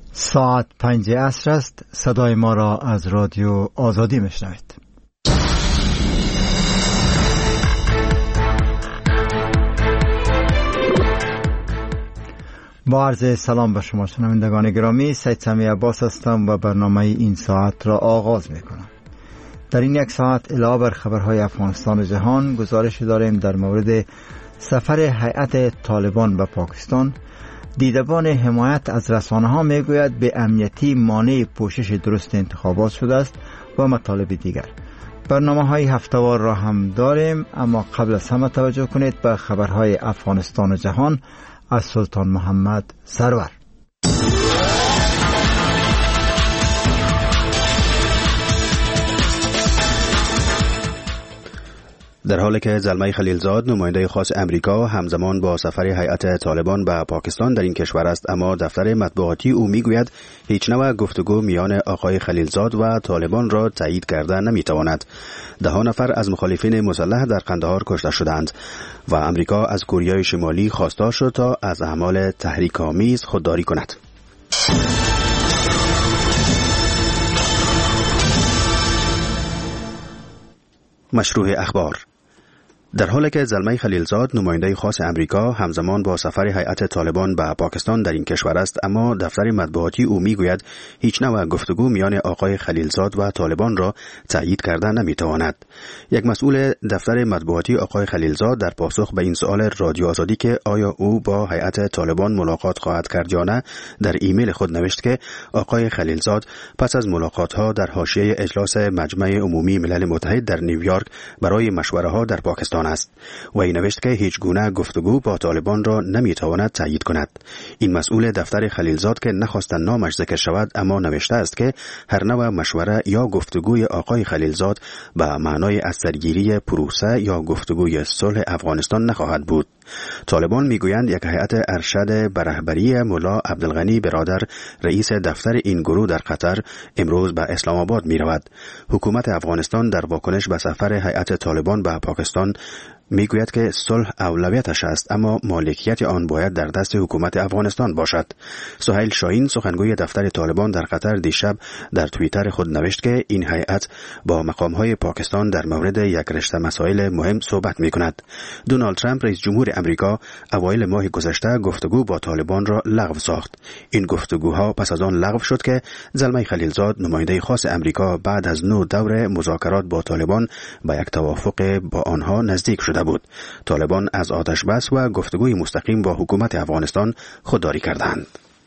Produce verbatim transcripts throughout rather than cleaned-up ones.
ساعت پنج عصر است. صدای ما را از رادیو آزادی میشنوید. با عرض سلام به شما شنوندگان گرامی، سید سمی عباس هستم و برنامه این ساعت را آغاز میکنم. در این یک ساعت علاوه بر خبرهای افغانستان و جهان، گزارش داریم در مورد سفر هیئت طالبان به پاکستان. دیدبان حمایت از رسانه ها میگوید به امنیتی مانع پوشش درست انتخابات شده است و مطالب دیگر. برنامه های هفته‌وار را هم داریم، اما قبل از همه توجه کنید به خبرهای افغانستان و جهان از سلطان محمد سرور. در حالی که زلمه خلیلزاد نماینده خاص امریکا همزمان با سفر هیئت طالبان به پاکستان در این کشور است، اما دفتر مطبوعاتی او میگوید هیچ نوع گفتگو میان آقای خلیلزاد و طالبان را تایید کرده نمیتواند. ده ها نفر از مخالفین مسلح در قندهار کشته شدند و امریکا از کره شمالی خواستار شد تا از اعمال تحریک‌آمیز خودداری کند. مشروع اخبار. در حالی که زلمه خلیلزاد نماینده خاص امریکا همزمان با سفر هیئت طالبان به پاکستان در این کشور است، اما دفتر مطبوعاتی او میگوید هیچ نوع گفتگو میان آقای خلیلزاد و طالبان را تایید کرده نمیتواند. یک مسئول دفتر مطبوعاتی آقای خلیلزاد در پاسخ به این سوال رادیو آزادی که آیا او با هیئت طالبان ملاقات خواهد کرد یا نه، در ایمیل خود نوشت که آقای خلیلزاد پس از ملاقات‌ها در حاشیه اجلاس مجمع عمومی ملل متحد در نیویورک برای مشوره‌ها در پاکستان است. و این نوشت که هیچ گونه گفتگو با طالبان را نمیتواند تایید کند. این مسئول دفتر خلیلزاد که نخواستند نامش ذکر شود، اما نوشته است که هر نوع مشوره یا گفتگوی آقای خلیلزاد به معنای از سرگیری پروسه یا گفتگوی صلح افغانستان نخواهد بود. طالبان میگویند یک هیئت ارشد به رهبری ملا عبدالغنی برادر رئیس دفتر این گروه در قطر امروز به اسلام آباد می رود. حکومت افغانستان در واکنش به سفر هیئت طالبان به پاکستان میگوید که صلح اولویتش است، اما مالکیت آن باید در دست حکومت افغانستان باشد. سهیل شاهین سخنگوی دفتر طالبان در قطر دیشب در توییتر خود نوشت که این هیئت با مقامهای پاکستان در مورد یک رشته مسائل مهم صحبت میکند. دونالد ترامپ رئیس جمهور امریکا اوایل ماه گذشته گفتگو با طالبان را لغو ساخت. این گفتگوها پس از آن لغو شد که زلمه خلیلزاد نماینده خاص امریکا بعد از نو دور مذاکرات با طالبان به یک توافق با آنها نزدیک شد بود. طالبان از آتش بس و گفتگوی مستقیم با حکومت افغانستان خودداری کردند.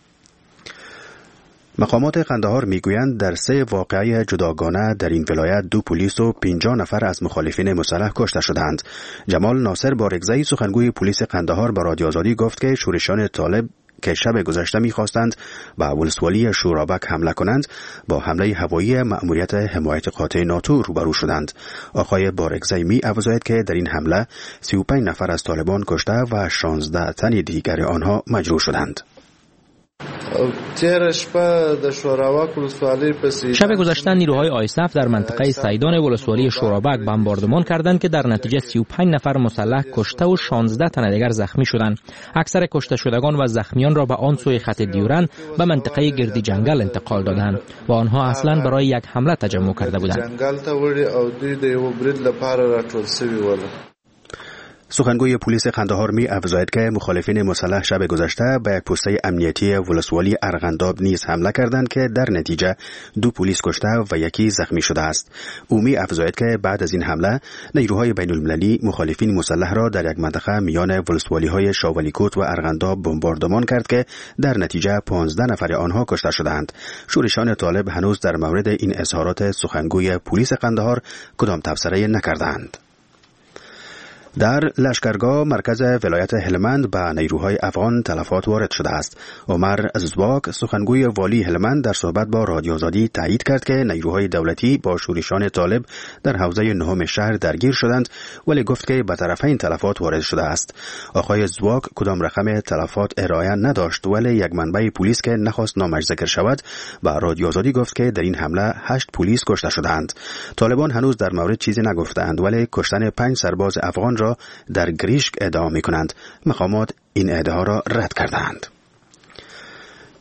مقامات قندهار میگویند در سه واقعه جداگانه در این ولایت دو پلیس و پنجاه نفر از مخالفین مسلح کشته شدند. جمال ناصر بارگزئی سخنگوی پلیس قندهار به رادیو آزادی گفت که شورشیان طالب که شب گذشته می‌خواستند به ولسوالی شورابک حمله کنند، با حمله هوایی مأموریت حمایت قاطع ناتو روبرو شدند. آقای بارگزئی می افزاید که در این حمله سی و پنج نفر از طالبان کشته و شانزده تن دیگر آنها مجروح شدند. شب گذشته نیروهای آیسف در منطقه سیدان ولسوالی شورابک بمباردمان کردند که در نتیجه سی و پنج نفر مسلح کشته و شانزده تن دیگر زخمی شدند. اکثر کشته شدگان و زخمیان را به آن سوی خط دیورن به منطقه گردی جنگل انتقال دادند و آنها اصلا برای یک حمله تجمع کرده بودند. سخنگوی پلیس قندهار می افزاید که مخالفین مسلح شب گذشته به یک پسته امنیتی ولسوالی ارغنداب نیز حمله کردند که در نتیجه دو پلیس کشته و یکی زخمی شده است. او می افزاید که بعد از این حمله نیروهای بین المللی مخالفین مسلح را در یک منطقه میان ولسوالی‌های شاولیکوت و ارغنداب بمباردمان کرد که در نتیجه پانزده نفر آنها کشته شدند. شورشیان طالب هنوز در مورد این اظهارات سخنگوی پلیس قندهار کدام تبصره نکردند. در لشکرگاه مرکز ولایت هلمند به نیروهای افغان تلفات وارد شده است. عمر زواک سخنگوی والی هلمند در صحبت با رادیو آزادی تایید کرد که نیروهای دولتی با شورشیان طالب در حوزه نهم شهر درگیر شدند، ولی گفت که به طرفین تلفات وارد شده است. آقای زواک کدام رقم تلفات ارائه نداشت، ولی یک منبع پلیس که نخواست نامش ذکر شود به رادیو آزادی گفت که در این حمله هشت پلیس کشته شدند. طالبان هنوز در مورد چیزی نگفتند، ولی کشتن پنج سرباز افغان را در گریشک ادعا می کنند. مقامات این ادعا را رد کردند.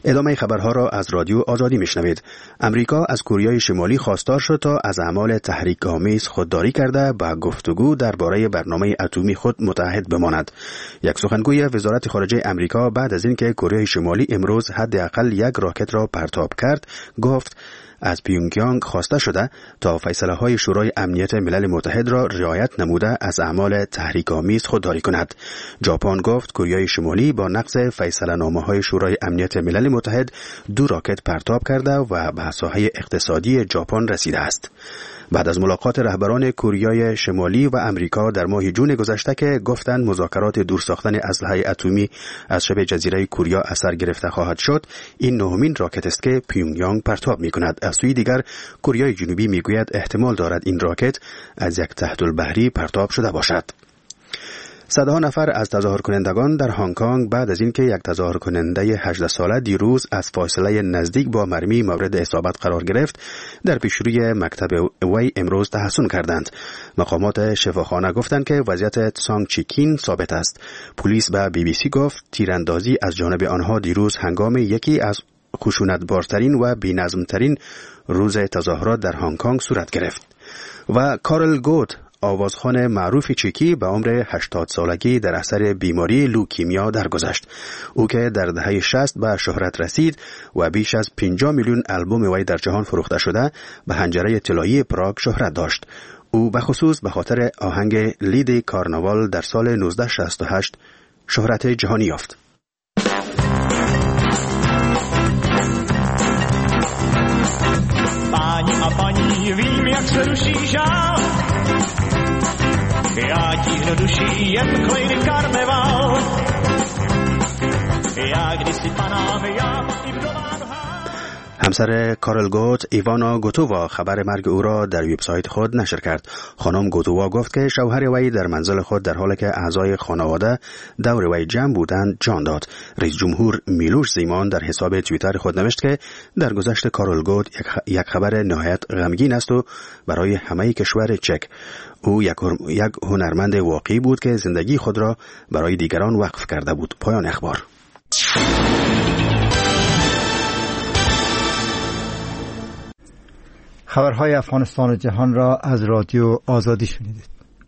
ادامه خبرها را از رادیو آزادی میشنوید. امریکا از کوریای شمالی خواستار شد تا از اعمال تحریک‌آمیز خودداری کرده با گفتگو درباره برنامه اتمی خود متحد بماند. یک سخنگوی وزارت خارجه امریکا بعد از اینکه کره شمالی امروز حداقل یک راکت را پرتاب کرد، گفت از پیونگیانگ خواسته شده تا فیصله های شورای امنیت ملل متحد را رعایت نموده از اعمال تحریک‌آمیز خودداری کند. ژاپن گفت کره شمالی با نقض فیصله نامه های شورای امنیت ملل متحد دو راکت پرتاب کرده و به ساحه اقتصادی ژاپن رسیده است. بعد از ملاقات رهبران کره شمالی و امریکا در ماه جون گذشته که گفتند مذاکرات دور ساختن اسلحه اتمی از شبه جزیره کره اثر گرفته خواهد شد، این نهمین راکت است که پیونگیانگ پرتاب می‌کند. از سوی دیگر کره جنوبی میگوید احتمال دارد این راکت از یک تحت البحری پرتاب شده باشد. صدها نفر از تظاهر کنندگان در هنگ کنگ بعد از اینکه یک تظاهر کننده هجده ساله دیروز از فاصله نزدیک با مرمی مورد اصابت قرار گرفت، در پیشروی مکتب وی امروز تحسن کردند. مقامات شفاخانه گفتند که وضعیت تسانگ چیکین ثابت است. پلیس به بی بی سی گفت تیراندازی از جانب آنها دیروز هنگام یکی از خشونتبارترین و بی‌نظمترین روز تظاهرات در هنگ کنگ صورت گرفت. و کارل گوت، آوازخوان معروف چکی، به عمر هشتاد سالگی در اثر بیماری لوکیمیا درگذشت. او که در دهه شصت به شهرت رسید و بیش از پنجاه میلیون آلبوم وی در جهان فروخته شده، به حنجره طلایی پراگ شهرت داشت. او به خصوص به خاطر آهنگ لید کارناوال در سال نوزده شصت و هشت شهرت جهانی یافت. Páni a paní, vím, jak se ruší žál. Já tíhnu duší, jen klejny karneval. Já kdysi panám, já i vdovám hál. همسر کارل گوت، ایوانا گوتووا، خبر مرگ او را در وبسایت خود نشر کرد. خانم گوتووا گفت که شوهر وی در منزل خود در حالی که اعضای خانواده دور وی جمع بودند جان داد. رئیس جمهور میلوش زیمان در حساب توییتر خود نوشت که در گذشت کارل گوت یک خبر نهایت غمگین است و برای همه کشور چک. او یک هنرمند واقعی بود که زندگی خود را برای دیگران وقف کرده بود. پایان اخبار. خبرهای افغانستان و جهان را از رادیو آزادی شنیدید.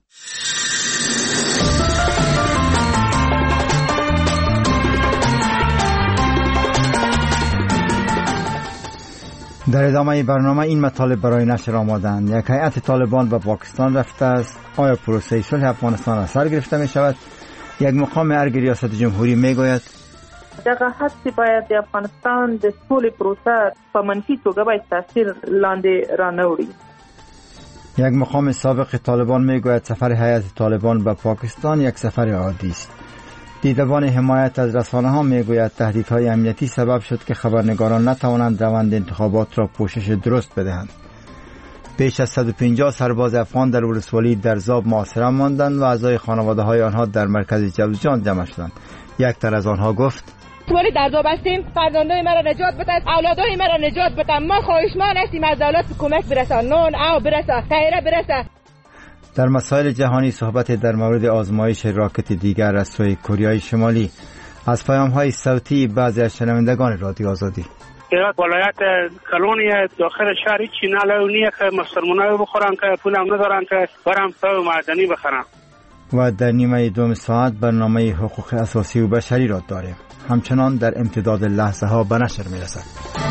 در ادامه برنامه این مطالب برای نشر آمادند. یک هیئت طالبان به پاکستان رفته است. آیا پروسه صلح افغانستان از سر گرفته می شود؟ یک مقام ارگ ریاست جمهوری می گوید دغه هڅې باید د افغانستان د سولې پروسه په منفي توګه باید تاثیر لاندې رانوړي. یک مقام سابق طالبان میگوید سفر هیئت طالبان به پاکستان یک سفر عادی است. دیدبان حمایت از رسانه ها میگوید تهدیدهای امنیتی سبب شد که خبرنگاران نتوانند روند انتخابات را پوشش درست بدهند. بیش از صد و پنجاه سرباز افغان در ولسوالی درزاب محاصره ماندند و اعضای خانواده های آنها در مرکز جوزجان جمع شدند. یک تن از آنها گفت ولی درزاب هستیم، فرزندای مرا نجات بده، اولادای مرا نجات بده. ما خواهشمند هستیم از دولت کمک برسه، نون او برسه، تایره برسه. در مسائل جهانی صحبت در مورد آزمایش راکت دیگر از سوی کره شمالی. از پیام‌های صوتی بعضی از شنوندگان رادیو آزادی. هرات ولایت کلونی داخل شهر چی نالونیه که مسلمانای بخورن که پولم ندارن که برام تو معدنی بخرن. و در نیمه دوم ساعت برنامه حقوق اساسی و بشری را داریم. همچنان در امتداد لحظه ها به نشر می رسد.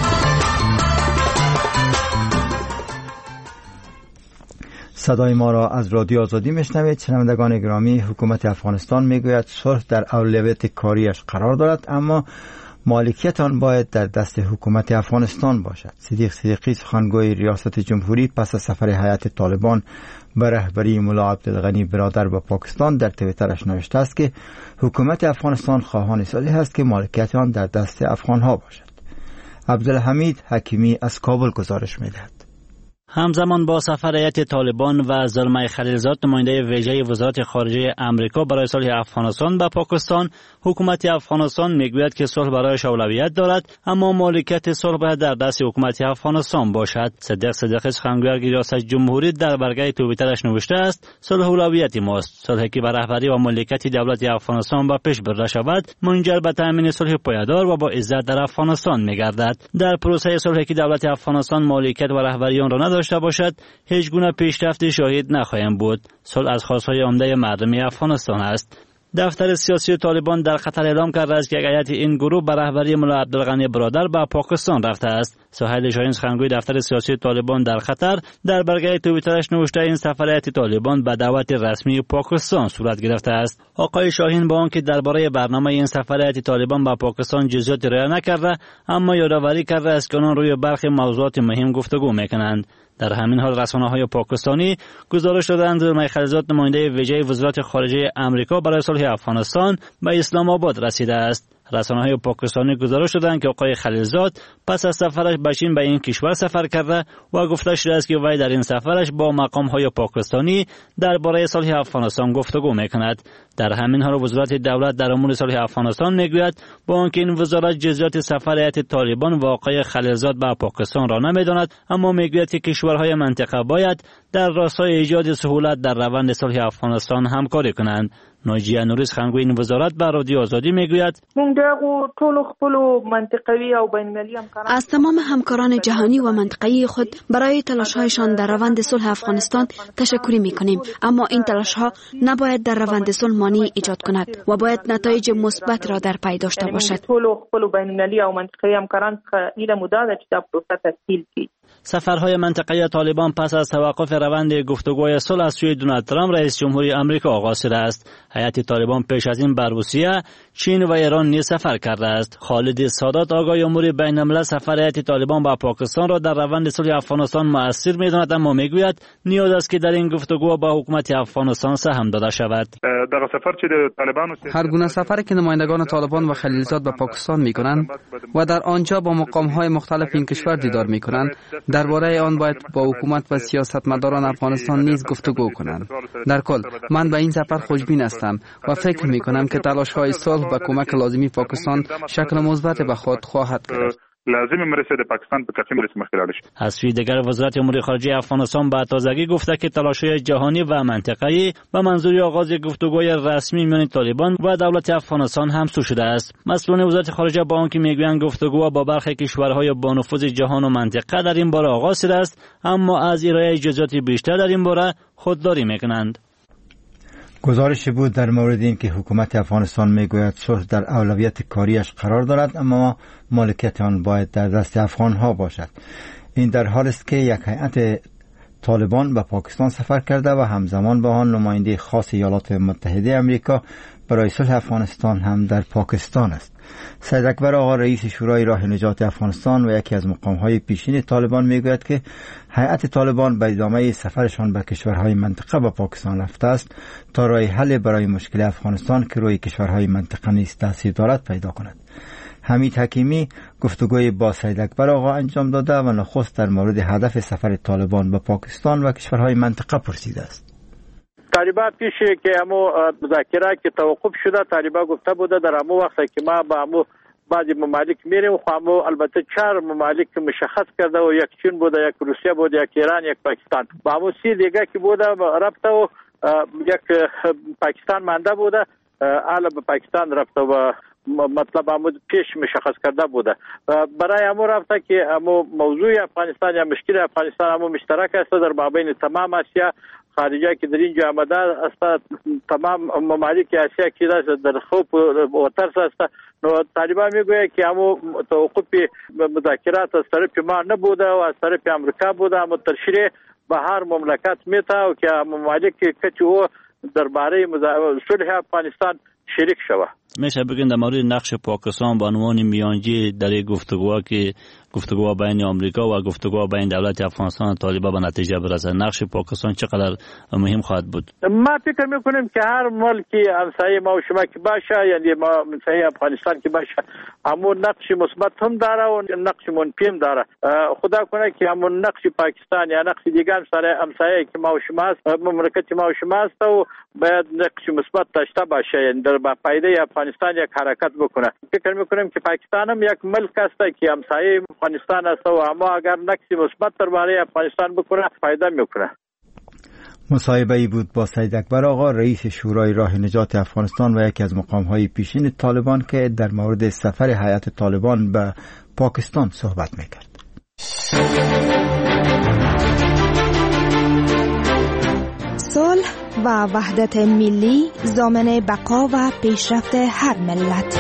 صدای ما را از رادیو آزادی میشنوید. شنوندگان گرامی، حکومت افغانستان میگوید صلح در اولویت کاریش قرار دارد، اما مالکیت آن باید در دست حکومت افغانستان باشد. صدیق صدیقی، سخنگوی ریاست جمهوری، پس از سفر هیئت طالبان به رهبری ملا عبدالغنی برادر به پاکستان در توییترش نوشته است که حکومت افغانستان خواهان صلح است که مالکیت آن در دست افغانها باشد. عبدالحمید حکیمی از کابل گزارش می‌دهد. همزمان با سفر هیئت طالبان و زلمه خلیلزاد نماینده ویژه وزارت خارجه امریکا برای صلح افغانستان به پاکستان، حکومت افغانستان میگوید که صلح برایش اولویت دارد، اما مالکیت صلح باید در دست حکومت افغانستان باشد. صدیق صدیقی سخنگوی ریاست جمهوری در برگه توییترش نوشته است: صلح اولویت ماست. صلحی که به رهبری و مالکیت دولت افغانستان به پیش برده شود منجر به تامین صلح پایدار و با عزت در افغانستان میگردد. در پروسه صلحی که دولت افغانستان مالکیت و رهبری آن را نداشته باشد، هیچ گونه پیشرفتی شاهد نخواهیم بود. صلح از خواستهای عمده مردم افغانستان است. دفتر سیاسی طالبان در قطر اعلام کرده است که هیئت این گروه به رهبری ملا عبدالغنی برادر به پاکستان رفته است. سهیل شاهین سخنگوی دفتر سیاسی طالبان در قطر در برگه توییترش نوشته این سفر هیئت طالبان به دعوت رسمی پاکستان صورت گرفته است. آقای شاهین با آنکه درباره برنامه این سفر هیئت طالبان به پاکستان جزئیات ارائه نکرده، اما یادآوری کرده است که آنان روی برخی موضوعات مهم گفتگو میکنند. در همین حال رسانه‌های پاکستانی گزارش دادند زلمه خلیلزاد نماینده ویژه وزارت خارجه امریکا برای صلح افغانستان به اسلام آباد رسیده است. رسانه‌های پاکستانی گزارش دادند که آقای خلیلزاد پس از سفرش به چین به این کشور سفر کرده و گفته شده است که وی در این سفرش با مقام‌های پاکستانی درباره صلح افغانستان گفتگو می‌کند. در همین حال وزارت دولت در امور صلح افغانستان میگوید با آنکه این وزارت جزئیات سفر هیئت طالبان و آقای خلیلزاد به پاکستان را نمی‌داند، اما میگوید که کشورهای منطقه باید در راستای ایجاد سهولت در روند صلح افغانستان همکاری کنند. ناجیه نوری سخنگوی این وزارت به رادیو آزادی میگوید: از تمام همکاران جهانی و منطقه‌ای خود برای تلاش‌هایشان در روند صلح افغانستان تشکر می‌کنیم، اما این تلاش‌ها نباید در روند صلح مانع ایجاد کند و باید نتایج مثبت را در پی داشته باشد. سفرهای منطقه‌ای طالبان پس از توقف روند گفتگوهای صلح از سوی دونالد ترامپ رئیس جمهوری آمریکا آغاز شده است. هیئت طالبان پیش از این بر روسیه، چین و ایران نیز سفر کرده است. خالد سادات آقای امور بین الملل سفر هیئت طالبان به پاکستان را در روند صلح افغانستان مؤثر می‌داند، اما میگوید نیاز است که در این گفتگو با حکومت افغانستان سهم داده شود. در سفر چې طالبان هر گونه سفری که نمایندگان طالبان و خلیلزاد به پاکستان می‌کنند و در آنجا با مقام‌های مختلف این کشور دیدار می‌کنند، درباره آن باید با حکومت و سیاستمداران افغانستان نیز گفتگو کنند. در کل من به این سفر خوشبین هستم و فکر می‌کنم که تلاش‌های صلح و کمک لازمی پاکستان شکل مثبت به خود خواهد گرفت. لازم مرسه د پاکستان په کافی مرسه مخکې لاړ شي. از سوی دیگر وزارت امور خارجه افغانستان به تازگی گفته که تلاش‌های جهانی و منطقه‌ای به منظور آغاز گفتگوهای رسمی میان طالبان و دولت افغانستان همسو شده است. مسئولان وزارت خارجه با آنکه میگویند گفتگو با برخی کشورهای با نفوذ جهان و منطقه در این باره آغاز شده است، اما از ارائه جزئیات بیشتر در این باره خودداری میکنند. گزارشی بود در مورد این که حکومت افغانستان میگوید صلح در اولویت کاریش قرار دارد، اما مالکیت آن باید در دست افغانها باشد. این در حال است که یک هیئت طالبان به پاکستان سفر کرده و همزمان با آن نماینده خاص ایالات متحده آمریکا برای صلح افغانستان هم در پاکستان است. سید اکبر آقا رئیس شورای راه نجات افغانستان و یکی از مقام‌های پیشین طالبان میگوید که هیئت طالبان به ادامه سفرشان به کشورهای منطقه به پاکستان رفته است تا راه حل برای مشکل افغانستان که روی کشورهای منطقه نیز تاثیر دارد پیدا کند. حمید حکیمی گفتگوی با سید اکبر آقا انجام داده و نخست در مورد هدف سفر طالبان به پاکستان و کشورهای منطقه پرسیده است. طالبان پیش که همو مذاکره که توقف شده، طالبان گفته بوده در همو وقت که ما با همو بعضی ممالک میریم، خو همو البته چهار ممالک مشخص کرده و یک چین بوده، یک روسیه بوده، یک ایران، یک پاکستان. با همو سی دیگه که بوده رفته و یک پاکستان مانده بوده، حالا به پاکستان رفته و مطلب همو پیش مشخص کرده بوده. برای همو رفته که همو موضوع افغانستان یا مشکل افغانستان همو مشترک است در مابین تمام آسیا خارجه که در اینجا آمده است. تمام ممالک آسیا که در خوف و ترس است. نو طالبان میگوید که همو توقف مذاکرات از طرف ما نبوده و از طرف امریکا بوده، اما تشریح به هر مملکت میتا و که ممالک که او درباره صلح افغانستان شریک شود. میشه بگین در مورد نقش پاکستان به عنوان میانجی در این گفتگوها که گفتگوها بین آمریکا و گفتگوها بین دولت افغانستان و طالبان به نتیجه برسه، نقش پاکستان چقدر مهم خواهد بود؟ ما فکر میکنیم که هر ملکی همسایه ما و شما که باشه، یعنی ما همسایه افغانستان که باشه، همون نقش مثبت هم داره و نقش منفی هم داره. خدا کنه که همون نقش پاکستان یا نقش دیگه هم سر همسایه که ما و شما است، مملکت ما و شما است و باید نقش مثبت داشته باشه، یعنی در پایده افغانستان یک حرکت بکنه. فکر میکنیم که پاکستان هم یک ملک است که همسایه افغانستان است و اما اگر نقش مثبت درباره افغانستان بکنه فایده میکنه. مصاحبه ای بود با سید اکبر آقا، رئیس شورای راه نجات افغانستان و یکی از مقام‌های پیشین طالبان که در مورد سفر هیئت طالبان به پاکستان صحبت میکرد. صلح و وحدت ملی ضامن بقا و پیشرفت هر ملت.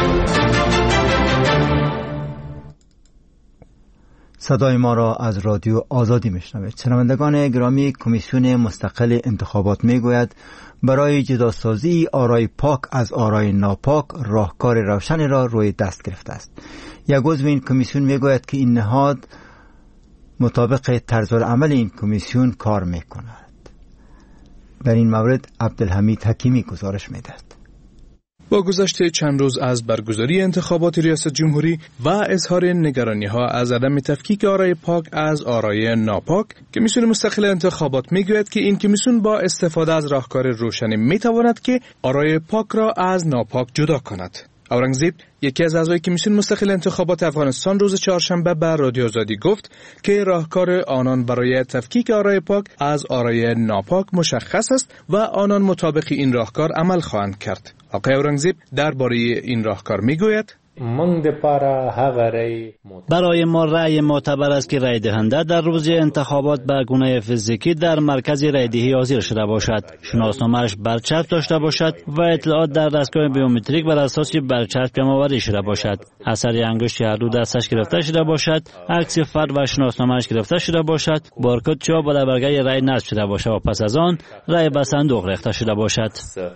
صدای ما را از رادیو آزادی میشنوید. شنوندگان گرامی، کمیسیون مستقل انتخابات میگوید برای جداسازی آرای پاک از آرای ناپاک راهکار روشنی را روی دست گرفته است. یک عضو این کمیسیون میگوید که این نهاد مطابق طرز العمل این کمیسیون کار میکند. در این مورد عبدالحمید حکیمی گزارش میدهد. با گذشت چند روز از برگزاری انتخابات ریاست جمهوری و اظهار نگرانی‌ها از عدم تفکیک آرای پاک از آرای ناپاک، کمیسیون مستقل انتخابات میگوید که این کمیسیون با استفاده از راهکار روشنی میتواند که آرای پاک را از ناپاک جدا کند. اورنگزیب، یکی از اعضای کمیسیون مستقل انتخابات افغانستان، روز چهارشنبه به رادیو آزادی گفت که راهکار آنان برای تفکیک آرای پاک از آرای ناپاک مشخص است و آنان مطابق این راهکار عمل خواهند کرد. آقای اورنگزیب درباره این راهکار میگوید: برای ما رأی معتبر است که رأی دهنده در روز انتخابات به گونه فیزیکی در مرکز رأی دهی حاضر شده باشد، شناسنامه‌اش برچسب داشته باشد و اطلاعات در دستگاه بیومتریک بر اساس برچسب جمع‌آوری شده باشد، اثر انگشت هر دو دستش گرفته شده باشد، عکس فرد و شناسنامه‌اش گرفته شده باشد، بارکد چاپ بر برگه رأی نصب شده باشد و پس از آن رأی به صندوق ریخته شده باشد.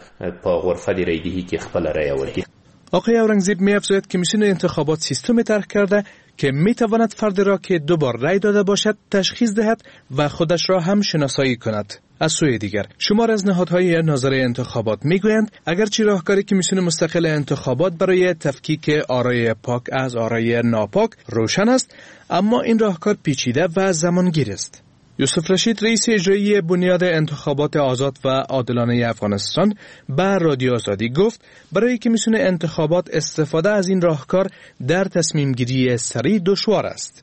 آقای اورنگزیب می افزاید که کمیسیون انتخابات سیستم طرح کرده که می تواند فرد را که دو بار رأی داده باشد تشخیص دهد و خودش را هم شناسایی کند. از سوی دیگر شمار از نهادهای ناظره انتخابات میگویند اگرچه راهکار کمیسیون مستقل انتخابات برای تفکیک آرای پاک از آرای ناپاک روشن است، اما این راهکار پیچیده و زمانگیر است. یوسف رشید، رئیس اجرایی بنیاد انتخابات آزاد و عادلانه افغانستان، به رادیو آزادی گفت برای کمیسیون انتخابات استفاده از این راهکار در تصمیم گیری سریع دشوار است.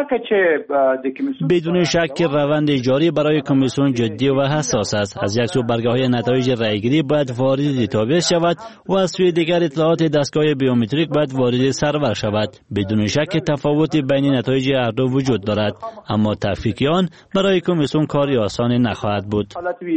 بدون شک که روند جاری برای کمیسیون جدی و حساس است. از یک سو برگه های نتایج رأیگیری باید وارد دیتابیس شود و از سوی دیگر اطلاعات دستگاه بیومتریک باید وارد سرور شود. بدون شک تفاوتی بین نتایج هر دو وجود دارد، اما تفکیک آن برای کمیسیون کاری آسان نخواهد بود.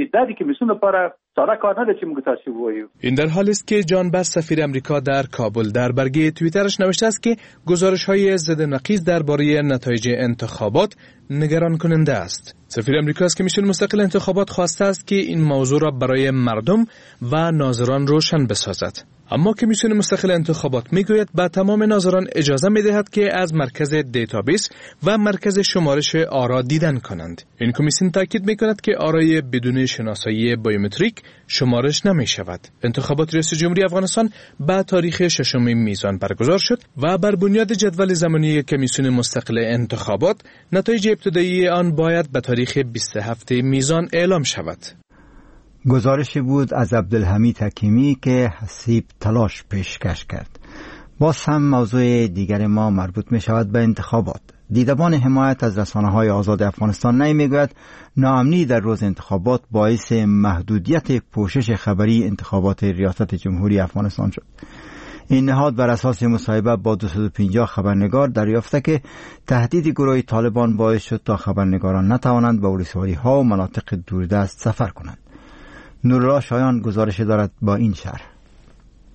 این در حالی است که جان بس، سفیر امریکا در کابل، در برگه توییترش نوشته است که گزارش‌های ضد نقیض درباره نتایج انتخابات نگران کننده است. سفیر امریکا از کمیسیون مستقل انتخابات خواسته است که این موضوع را برای مردم و ناظران روشن بسازد. اما کمیسیون مستقل انتخابات میگوید به تمام ناظران اجازه میدهد که از مرکز دیتابیس و مرکز شمارش آرا دیدن کنند. این کمیسیون تاکید میکند که آرای بدون شناسایی بیومتریک شمارش نمی شود. انتخابات ریاست جمهوری افغانستان به تاریخ ششم میزان برگزار شد و بر بنیاد جدول زمانی کمیسیون مستقل انتخابات نتایج ابتدایی آن باید به تاریخ بیست و هفتم میزان اعلام شود. گزارشی بود از عبدالحمید حکیمی که حسیب تلاش پیشکش کرد. باز هم موضوع دیگر ما مربوط می شود به انتخابات. دیدبان حمایت از رسانه‌های آزاد افغانستان نمیگوید ناامنی در روز انتخابات باعث محدودیت پوشش خبری انتخابات ریاست جمهوری افغانستان شد. این نهاد بر اساس مصاحبه با دویست و پنجاه خبرنگار دریافته که تهدید گروه طالبان باعث شد تا خبرنگاران نتوانند به ولسوالی‌ها و مناطق دوردست سفر کنند. نورالله شایان گزارش دارد با این شرح.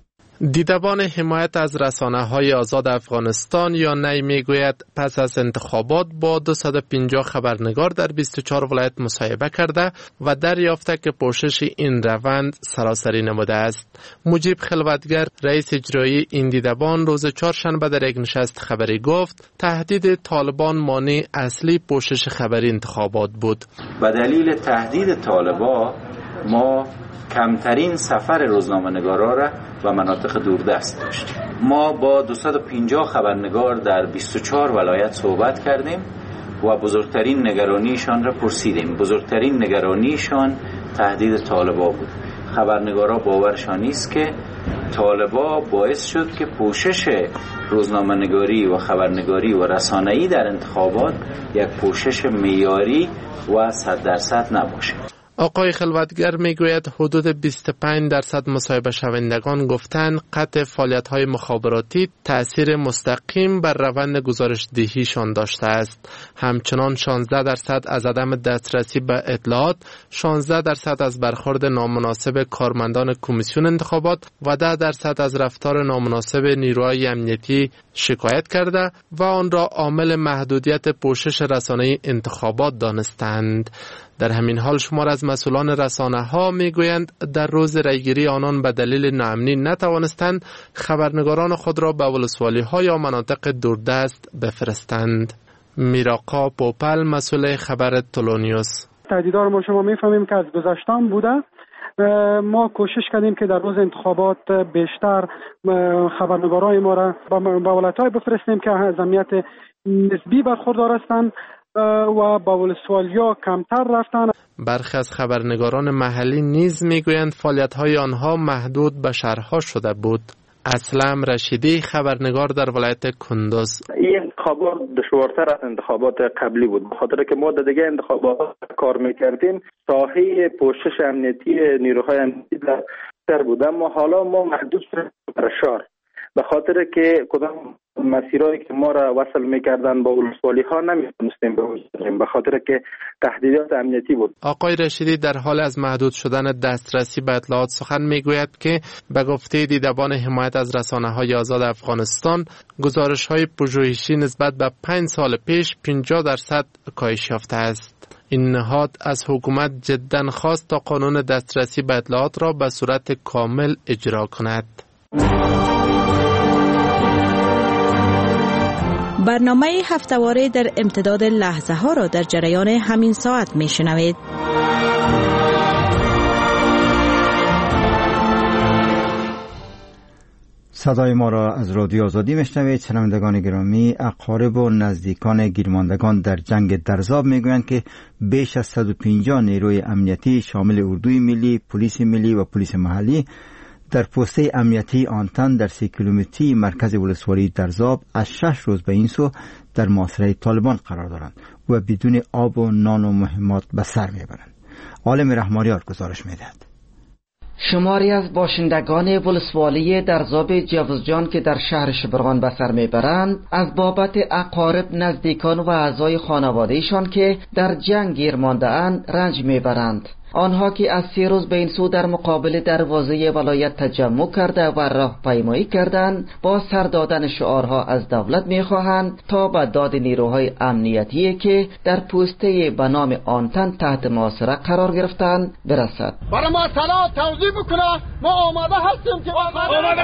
دیدبان حمایت از رسانه‌های آزاد افغانستان یا نی میگوید پس از انتخابات با دویست و پنجاه خبرنگار در بیست و چهار ولایت مصاحبه کرده و دریافته که پوشش این روند سراسری نموده است. مجیب خلوتگر رئیس اجرایی این دیدبان روز چهارشنبه در یک نشست خبری گفت تهدید طالبان مانع اصلی پوشش خبری انتخابات بود. به دلیل تهدید طالبان ما کمترین سفر روزنامه‌نگارا را و مناطق دوردست داشتیم. ما با دویست و پنجاه خبرنگار در بیست و چهار ولایت صحبت کردیم و بزرگترین نگرانیشان را پرسیدیم. بزرگترین نگرانیشان تهدید طالبان بود. خبرنگارا باورشان نیست که طالبان باعث شد که پوشش روزنامه‌نگاری و خبرنگاری و رسانه‌ای در انتخابات یک پوشش معیاری و صد درصد نباشه. آقای خلوتگر میگوید حدود بیست و پنج درصد مصاحبه شوندگان گفتند قطع فعالیت‌های مخابراتی تأثیر مستقیم بر روند گزارش دهیشان داشته است. همچنان شانزده درصد از عدم دسترسی به اطلاعات، شانزده درصد از برخورد نامناسب کارمندان کمیسیون انتخابات و ده درصد از رفتار نامناسب نیروهای امنیتی شکایت کرده و آن را عامل محدودیت پوشش رسانه‌ای انتخابات دانستند. در همین حال شمار از مسئولان رسانه‌ها میگویند در روز رایگیری آنان به دلیل ناامنی نتوانستند خبرنگاران خود را به ولسوالی‌ها یا مناطق دوردست بفرستند. میراقا پوپل مسئول خبر تولونیوس: تهدیدها ما شما میفهمیم که از گذشتم بوده. ما کوشش کردیم که در روز انتخابات بیشتر خبرنگارای ما را به ولایت‌های بفرستیم که از امنیت نسبی برخوردار هستند و با ولسوالیا کمتر رفتن. برخی از خبرنگاران محلی نیز میگویند فعالیت‌های آنها محدود به شهرها شده بود. اسلم رشیدی خبرنگار در ولایت کندوز: این انتخابات دشوارتر از انتخابات قبلی بود، بخاطر که ما در دیگه انتخابات کار میکردیم ساحه پوشش امنیتی نیروهای امنیتی در بود، اما حالا ما محدود شدیم به شهر، به خاطر که کدام مسیرهایی که ما را وصل میکردن با ولسوالی ها نمیتونستیم بگذاریم به خاطر که تهدیدات امنیتی بود. آقای رشیدی در حال از محدود شدن دسترسی به اطلاعات سخن میگوید که به گفته دیدبان حمایت از رسانه‌های آزاد افغانستان گزارش‌های پژوهشی نسبت به پنج سال پیش پنجاه درصد کاهش یافته است. این نهاد از حکومت جداً خواست تا قانون دسترسی به اطلاعات را به صورت کامل اجرا کند. برنامه هفته‌واره در امتداد لحظه ها را در جریان همین ساعت می شنوید. صدای ما را از رادیو آزادی میشنوید. شنوندگان گرامی، اقارب و نزدیکان گیرماندگان در جنگ درزاب میگویند که بیش از صد و پنجاه نیروی امنیتی شامل اردوی ملی، پلیس ملی و پلیس محلی در پسته امنیتی آنتن در سی کیلومتری مرکز ولسوالی درزاب از شش روز به این سو در محاصره طالبان قرار دارند و بدون آب و نان و مهمات به سر میبرند. عالم رحماریار گزارش میدهد. شماری از باشندگان ولسوالی درزاب جوزجان که در شهر شبرغان به سر میبرند از بابت اقارب، نزدیکان و اعضای خانوادهشان که در جنگ گیر مانده اند رنج میبرند. آنها که از سه روز به این سو در مقابل دروازه ولایت تجمع کرده و راهپیمایی کردند، با سر دادن شعارها از دولت میخواهند تا به داد نیروهای امنیتی که در پوسته به نام آنتن تحت محاصره قرار گرفتند برسد. برای ما اطلاع توضیح بکنه، ما آماده هستیم که آماده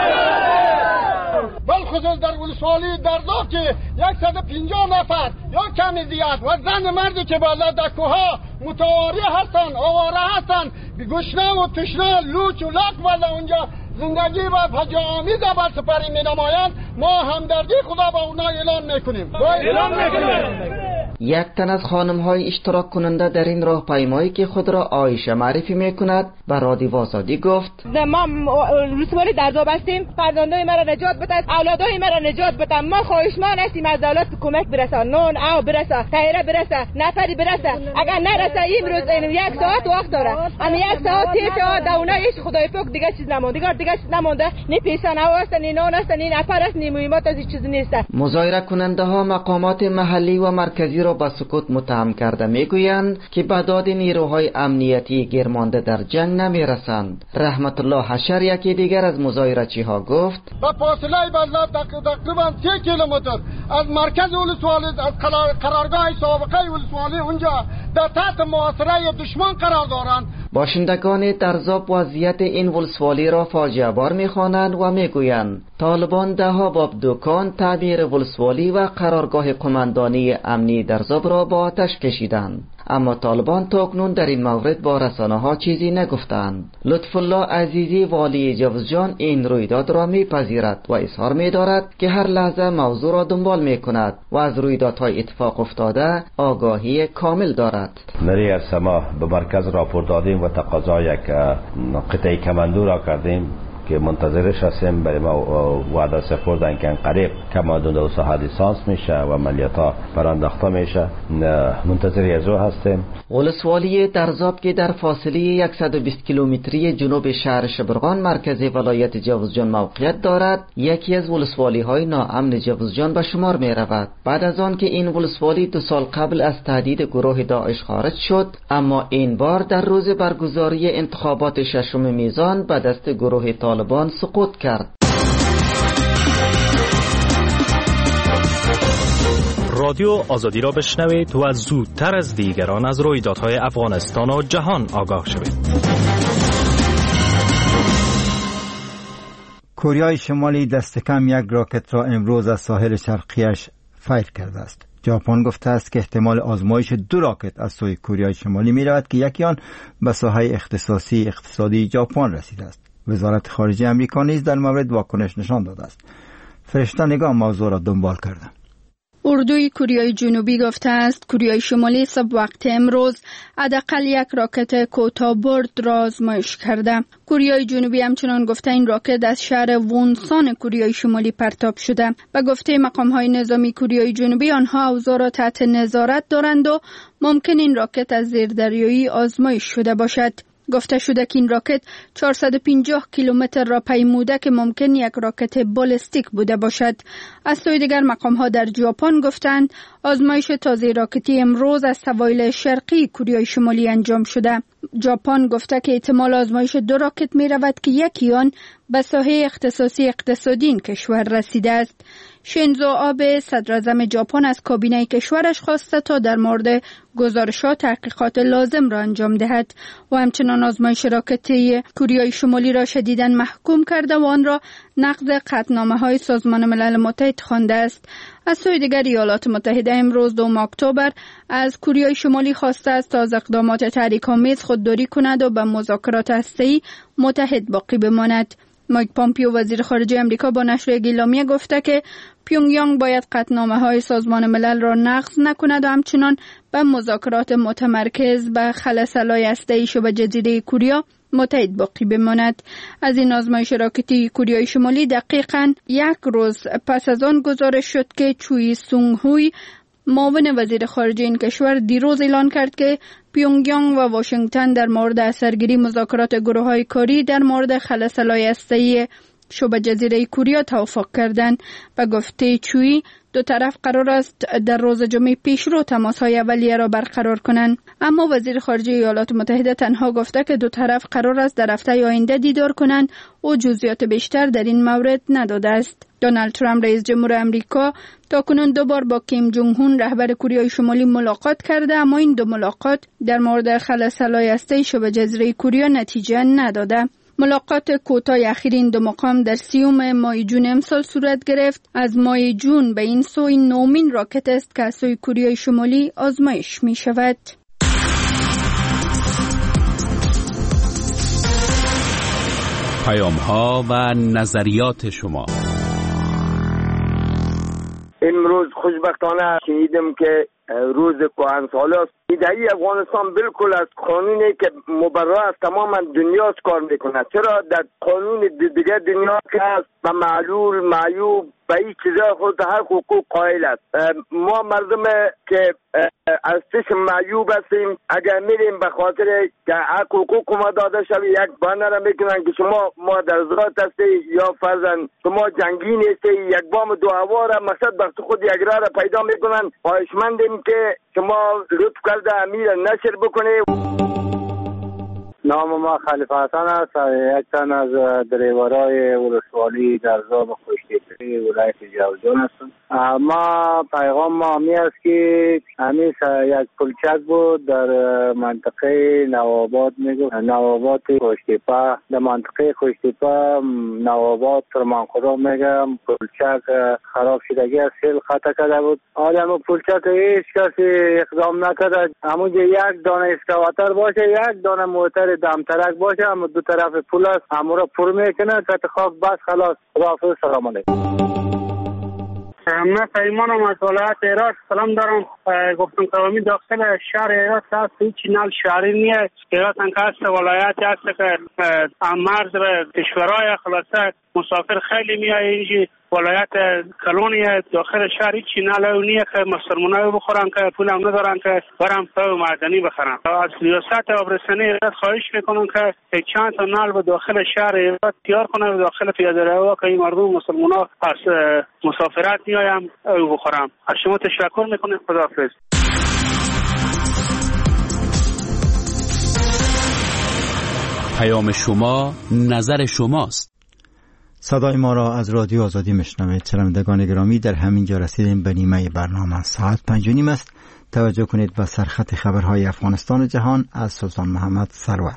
بالخصوص در ولسوالی درزاب که صد و پنجاه نفر یا کمی زیاد و زن مردی که بالا در کوها متواری هستن، آواره هستن، گشنه و تشنه، لوچ و لاک بالا اونجا زندگی و فجاعت بر سپری می نمایند. ما همدردی خدا با اونا اعلان میکنیم. اعلان میکنیم. یک تن از خانم‌های اشتراک کننده در این راهپیمایی که خود را عایشه معرفی میکند به رادیو آزادی گفت: ما ولسوالی درزاب هستیم، فرزندای مرا نجات بده، اولادای مرا نجات بده. ما خواهشمند هستیم از دولت کمک برسه، نون او برسه، تایره برسه، نفری برسه. اگر نرسه امروز یک ساعت وقت داره، اما یک ساعت تا دونه ایش خدای پاک دیگه چیز نمونده، دیگه دیگه چیز نمونده. نی پیسان هست، نی نان است، نی نفر است، نی مهمات از چیز نیست. مظاهره کننده ها مقامات محلی و مرکزی را به سکوت متهم کرده میگویند که به داد نیروهای امنیتی گرمانده در جنگ نمیرسند. رحمت الله حشر یکی دیگر از مظاهره‌چی ها گفت با فاصله بلد تقریبا سه کیلومتر از مرکز ولسوالی، از قرارگاه سابقه ولسوالی اونجا در تحت محاصره دشمن قرار دارند. باشندگان درزاب وضعیت این ولسوالی را فاجعه بار می‌خوانند و میگویند طالبان ده‌ها باب دکان، تعمیر ولسوالی و قرارگاه قماندانی امنی درزاب را با آتش کشیدند. اما طالبان تاکنون در این مورد با رسانه‌ها چیزی نگفتند. لطف الله عزیزی والی جوزجان این رویداد را میپذیرد و اظهار می‌دارد که هر لحظه موضوع را دنبال می‌کند و از رویدادهای اتفاق افتاده آگاهی کامل دارد. نری از سما به مرکز راپور دادیم و تقاضا یک قطعه کماندو را کردیم که منتظرش هستیم. برای ما وعده سپردن که قریب کماندو دو ساعت لیسانس میشه و عملیات‌ها برانداخته میشه. منتظر از او هستیم. ولسوالی درزاب که در فاصله صد و بیست کیلومتری جنوب شهر شبرغان مرکز ولایت جوزجان موقعیت دارد، یکی از ولسوالی‌های ناامن جوزجان به شمار می‌رود. بعد از آن که این ولسوالی دو سال قبل از تهدید گروه داعش خارج شد، اما این بار در روز برگزاری انتخابات ششم میزان به دست گروه طالبان سقوط کرد. رادیو آزادی را بشنوید و از زودتر از دیگران از رویدادهای افغانستان و جهان آگاه شوید. کره شمالی دست کم یک راکت را امروز از ساحل شرقیش فیر کرده است. ژاپن گفته است که احتمال آزمایش دو راکت از سوی کره شمالی می رود که یکی آن به ساحه اختصاصی اقتصادی ژاپن رسیده است. وزارت خارجه امریکا نیز در مورد واکنش نشان داده است. فرشته نگاه موضوع را دنبال کرده. اردوی کره جنوبی گفته است کره شمالی صبح وقت امروز حداقل یک راکت کوتاه‌برد را آزمایش کرده. کره جنوبی همچنان گفته این راکت از شهر وونسان کره شمالی پرتاب شده. به گفته مقام‌های نظامی کره جنوبی آنها اوضاع را تحت نظارت دارند و ممکن این راکت از زیردریایی آزمایش شده باشد. گفته شده که این راکت چهارصد و پنجاه کیلومتر را پیموده که ممکن یک راکت بالستیک بوده باشد. از سوی دیگر مقام‌ها در ژاپن گفتند آزمایش تازه راکتی امروز از سواحل شرقی کره شمالی انجام شده. ژاپن گفته که احتمال آزمایش دو راکت می رود که یکی آن به ساحه اختصاصی اقتصادی این کشور رسیده است. شینزو آبه صدر اعظم ژاپن از کابینه کشورش خواسته تا در مورد گزارشات تحقیقات لازم را انجام دهد و همچنان آزمایش راکتی کره شمالی را شدیداً محکوم کرده و آن را نقض قطعنامه‌های سازمان ملل متحد خوانده است. از سوی دیگر ایالات متحده امروز دوم اکتبر از کره شمالی خواسته است تا از اقدامات تحریک‌آمیز خودداری کند و به مذاکرات هسته‌ای متحد باقی بماند. مایک پامپیو وزیر خارجه امریکا با نشر یک اعلامیه گفته که پیونگیانگ باید قطعنامه‌های سازمان ملل را نقض نکند و همچنان به مذاکرات متمرکز به خلاص‌الای هسته‌ای شبه جزیره کره متحد باقی بماند. از این آزمایش راکتی کره شمالی دقیقاً یک روز پس از آن گزارش شد که چوی سونگ هوی معاون وزیر خارجه این کشور دیروز اعلان کرد که پیونگیانگ و واشنگتن در مورد اثرگیری مذاکرات گروه‌های کاری در مورد خلاص‌الای هسته‌ای شبه جزیره کره توافق کردند. و گفته چوی دو طرف قرار است در روز جمعه پیشرو تماس‌های اولیه را برقرار کنند. اما وزیر خارجه ایالات متحده تنها گفته که دو طرف قرار است در هفته آینده دیدار کنند و جزئیات بیشتر در این مورد نداده است. دونالد ترامپ رئیس جمهور امریکا تاکنون دو بار با کیم جونگ هون رهبر کره شمالی ملاقات کرده، اما این دو ملاقات در مورد خلاص‌الای هسته‌ای شبه جزیره کره نتیجه نداده. ملاقات کوتاه اخیر این دو مقام در سیوم ماه جون امسال صورت گرفت. از ماه جون به این سو این نومین راکت است که از سوی کره شمالی آزمایش می شود. پیام ها و نظریات شما. امروز خوشبختانه شنیدم که روز کهنسالی است. ایدهی افغانستان بالکل از قانونی که مبرا از تمام دنیا کار میکنه. چرا در قانون دیگر دنیا که است و معلول معیوب به این چیزا خود هر حقوق قائل است. ما مردم که از چشم معیوب هستیم، اگر میریم به خاطر که حق حقوق ما داده شوی، یک بانه را میکنن که شما ما در زراعت هستی یا فرزن شما جنگی نیستی، یک بام دو هوا را مقصد وقت خود یک را را پیدا میکنن. خواهشمندیم که شما لطف کرده امیر نشر بکنه. نام ما خلیفه حسن است، یک تن از دریورای ولسوالی در زاب خوشتیپی ولایت جوزجان هستم. ما پیغام ما همی است که همی یک پلچک بود در منطقه نواباد، میگو نواباد خوشتیپه، در منطقه خوشتیپه نواباد فرمانخدا میگم پلچک خراب شدگی از سیل خطا کرده بود. حالا همون پلچک هیچ کسی اقدام نکرده. همونجا یک دانه اسکواتر باشه، یک دانه موتر دمترک باشه، هم دو طرف پول است، همون را پر میکنه که خاک بس خلاص. خداحافظ، سلام علیکم. من پیمانم از ولایت هرات سلام دارم. گفتم که داخل شهر هرات هست، هیچ نل شهری نیست. هرات انکه هست ولایت هست که مرز کشورهای خلاصه مسافر خیلی میای اینجی. ولایت کلونی داخل شهر هیچ نل نیه که مسلمانای بخورن که پول هم ندارن که برم تو معدنی بخرن. از ریاست آبرسانی هرات خواهش میکنن که چند تا نل به داخل شهر هرات تیار کنه و داخل پیاده روی که این مردم مسلمانا از مسافرت میایم او بخورم. از شما تشکر میکنم. خداحافظ. پیام شما نظر شماست. صدای ما را از رادیو آزادی میشنوید. شنوندگان گرامی، در همین جا رسیدیم به نیمه برنامه. ساعت پنج و نیم است. توجه کنید به سرخط خبرهای افغانستان و جهان از سلطان محمد سرور.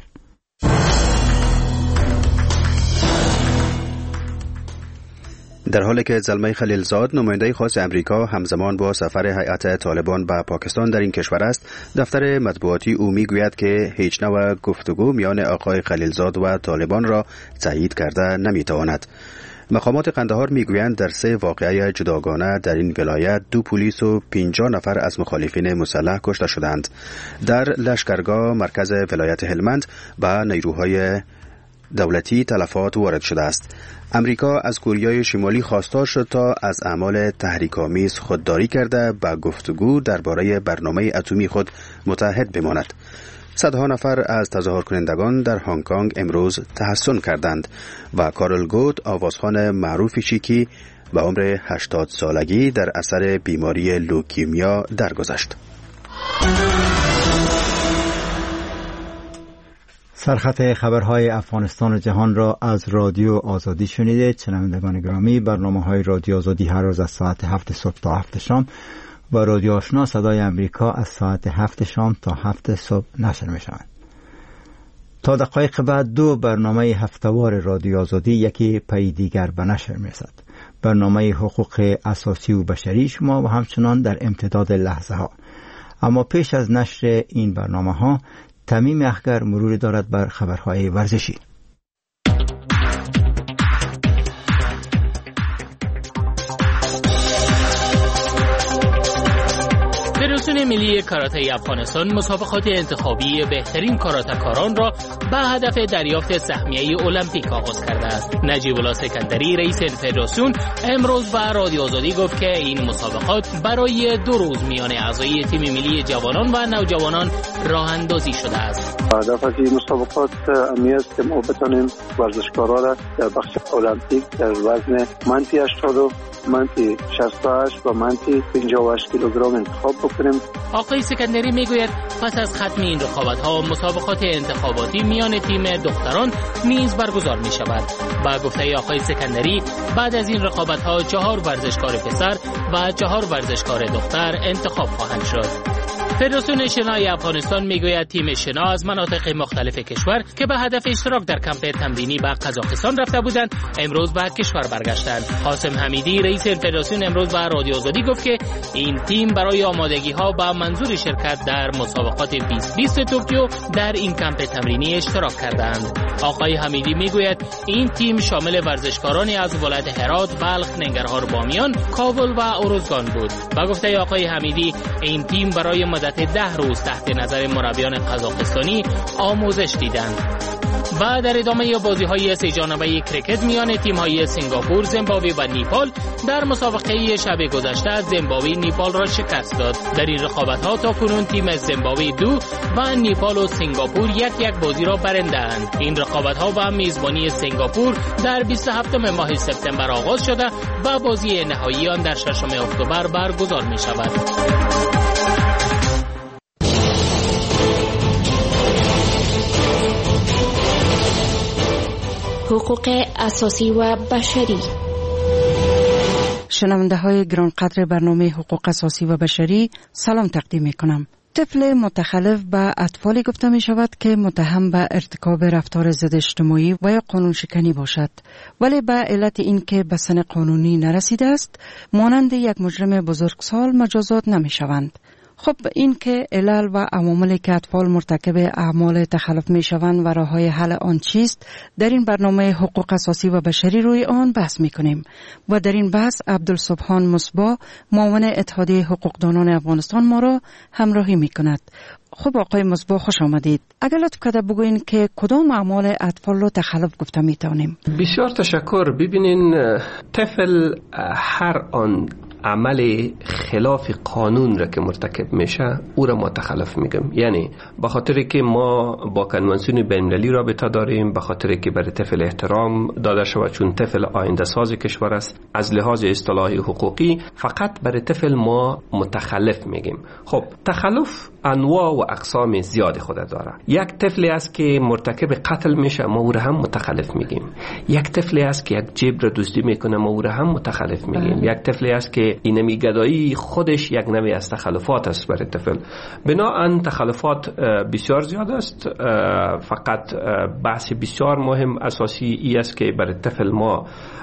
در حالی که زلمه خلیلزاد نماینده خاص امریکا همزمان با سفر هیئت طالبان به پاکستان در این کشور است، دفتر مطبوعاتی او میگوید که هیچ نوع گفتگو میان آقای خلیلزاد و طالبان را تایید کرده نمیتواند. مقامات قندهار میگویند در سه واقعه جداگانه در این ولایت دو پلیس و پنجاه نفر از مخالفین مسلح کشته شدند. در لشکرگاه مرکز ولایت هلمند به نیروهای دولتی تلفات وارد شده است. امریکا از کوریای شمالی خواستار شد تا از اعمال تحریک‌آمیز خودداری کرده به گفتگو درباره برنامه اتمی خود متحد بماند. صدها نفر از تظاهر کنندگان در هنگ کنگ امروز تحسن کردند و کارل گوت، آوازخوان معروف چیکی به عمر هشتاد سالگی در اثر بیماری لوکیمیا درگذشت. سرخط خبرهای افغانستان و جهان را از رادیو آزادی شنیدید. شنوندگان گرامی، برنامه‌های رادیو آزادی هر روز از ساعت هفت صبح تا هفت شام و رادیو آشنا صدای امریکا از ساعت هفت شام تا هفت صبح نشر می‌شوند. تا دقایق بعد دو برنامه هفته‌وار رادیو آزادی یکی پی دیگر به نشر می‌رسد. برنامه حقوق اساسی و بشری شما و همچنان در امتداد لحظه ها. اما پیش از نشر این برنامه‌ها تمیم اخگر مرور دارد بر خبرهای ورزشی. فدراسیون ملی کاراته افغانستان مسابقات انتخابی بهترین کاراته‌کاران را به هدف دریافت سهمیه المپیک آغاز کرده است. نجیب الله سکندری رئیس فدراسیون امروز به رادیو آزادی گفت که این مسابقات برای دو روز میان اعضای تیم ملی جوانان و نوجوانان راه اندازی شده است. هدف از این مسابقات امی است که ما بتانیم ورزشکاران را در بخش المپیک در وزن منفی هشتاد و منفی شصت و هشت و منفی پنجاه و هشت کیلوگرم انتخاب بکنیم. آقای سکندری میگوید پس از ختم این رقابت‌ها مسابقات انتخاباتی میان تیم دختران نیز برگزار می شود. با گفته آقای سکندری بعد از این رقابت‌ها چهار ورزشکار پسر و چهار ورزشکار دختر انتخاب خواهند شد. فدراسیون شنای افغانستان میگوید تیم شنا از مناطق مختلف کشور که به هدف اشتراک در کمپ تمرینی به قزاقستان رفته بودند امروز به کشور برگشتند. قاسم حمیدی رئیس فدراسیون امروز به رادیو آزادی گفت که این تیم برای آمادگی‌ها با منظور شرکت در مسابقات بیست بیست توکیو در این کمپ تمرینی اشتراک کردند. آقای حمیدی میگوید این تیم شامل ورزشکارانی از ولایت هرات، بلخ، ننگرهار، بامیان، کابل و ارزگان بود. با گفته آقای حمیدی این تیم برای مدت ده روز تحت نظر مربیان قزاقستانی آموزش دیدند. و در ادامه بازی‌های سه جانبه کرکت میان تیم‌های سنگاپور، زیمبابوه و نیپال در مسابقه شب گذشته زیمبابوه نیپال را شکست داد. در این رقابت‌ها تاکنون تیم زیمبابوه دو و نیپال و سنگاپور یک یک بازی را برنده‌اند. این رقابت‌ها با میزبانی سنگاپور در بیست و هفتم ماه سپتامبر آغاز شده و بازی نهایی آن در ششم اکتبر برگزار می‌شود. حقوق اساسی و بشری. شنونده های گرانقدر برنامه حقوق اساسی و بشری سلام تقدیم می کنم. طفل متخلف به اطفالی گفته می شود که متهم به ارتکاب رفتار ضد اجتماعی و یا قانون شکنی باشد، ولی به علت اینکه به سن قانونی نرسیده است مانند یک مجرم بزرگسال مجازات نمی شوند. خب این که علل و عواملی که اطفال مرتکب اعمال تخلف می شوند و راه‌های حل آن چیست، در این برنامه حقوق اساسی و بشری روی آن بحث می کنیم و در این بحث عبدالسبحان مصباح معاون اتحادیه حقوقدانان افغانستان ما را همراهی می کند. خب آقای مصباح خوش آمدید. اگر لطف کرده بگوین که کدام اعمال اطفال را تخلف گفته می توانیم؟ بسیار تشکر. ببینین طفل هر آن عمل خلاف قانون را که مرتکب میشه او را ما تخلف میگم. یعنی به خاطر که ما با کنوانسیون بین‌المللی رابطه داریم، به خاطر که برای طفل احترام داده شود چون طفل آینده ساز کشور است، از لحاظ اصطلاحی حقوقی فقط برای طفل ما متخلف میگیم. خب تخلف انواع و اقسام زیاد خود داره. یک طفلی است که مرتکب قتل میشه، ما او را هم متخلف میگیم. یک طفلی است که یک جیب را دزدی میکنه، ما او را هم متخلف میگیم. یک طفلی است که اینمی گدایی خودش یک نوع از تخلفات است برای طفل. بنابراین تخلفات بسیار زیاد است. فقط بحث بسیار مهم اساسی ای است که برای طفل ما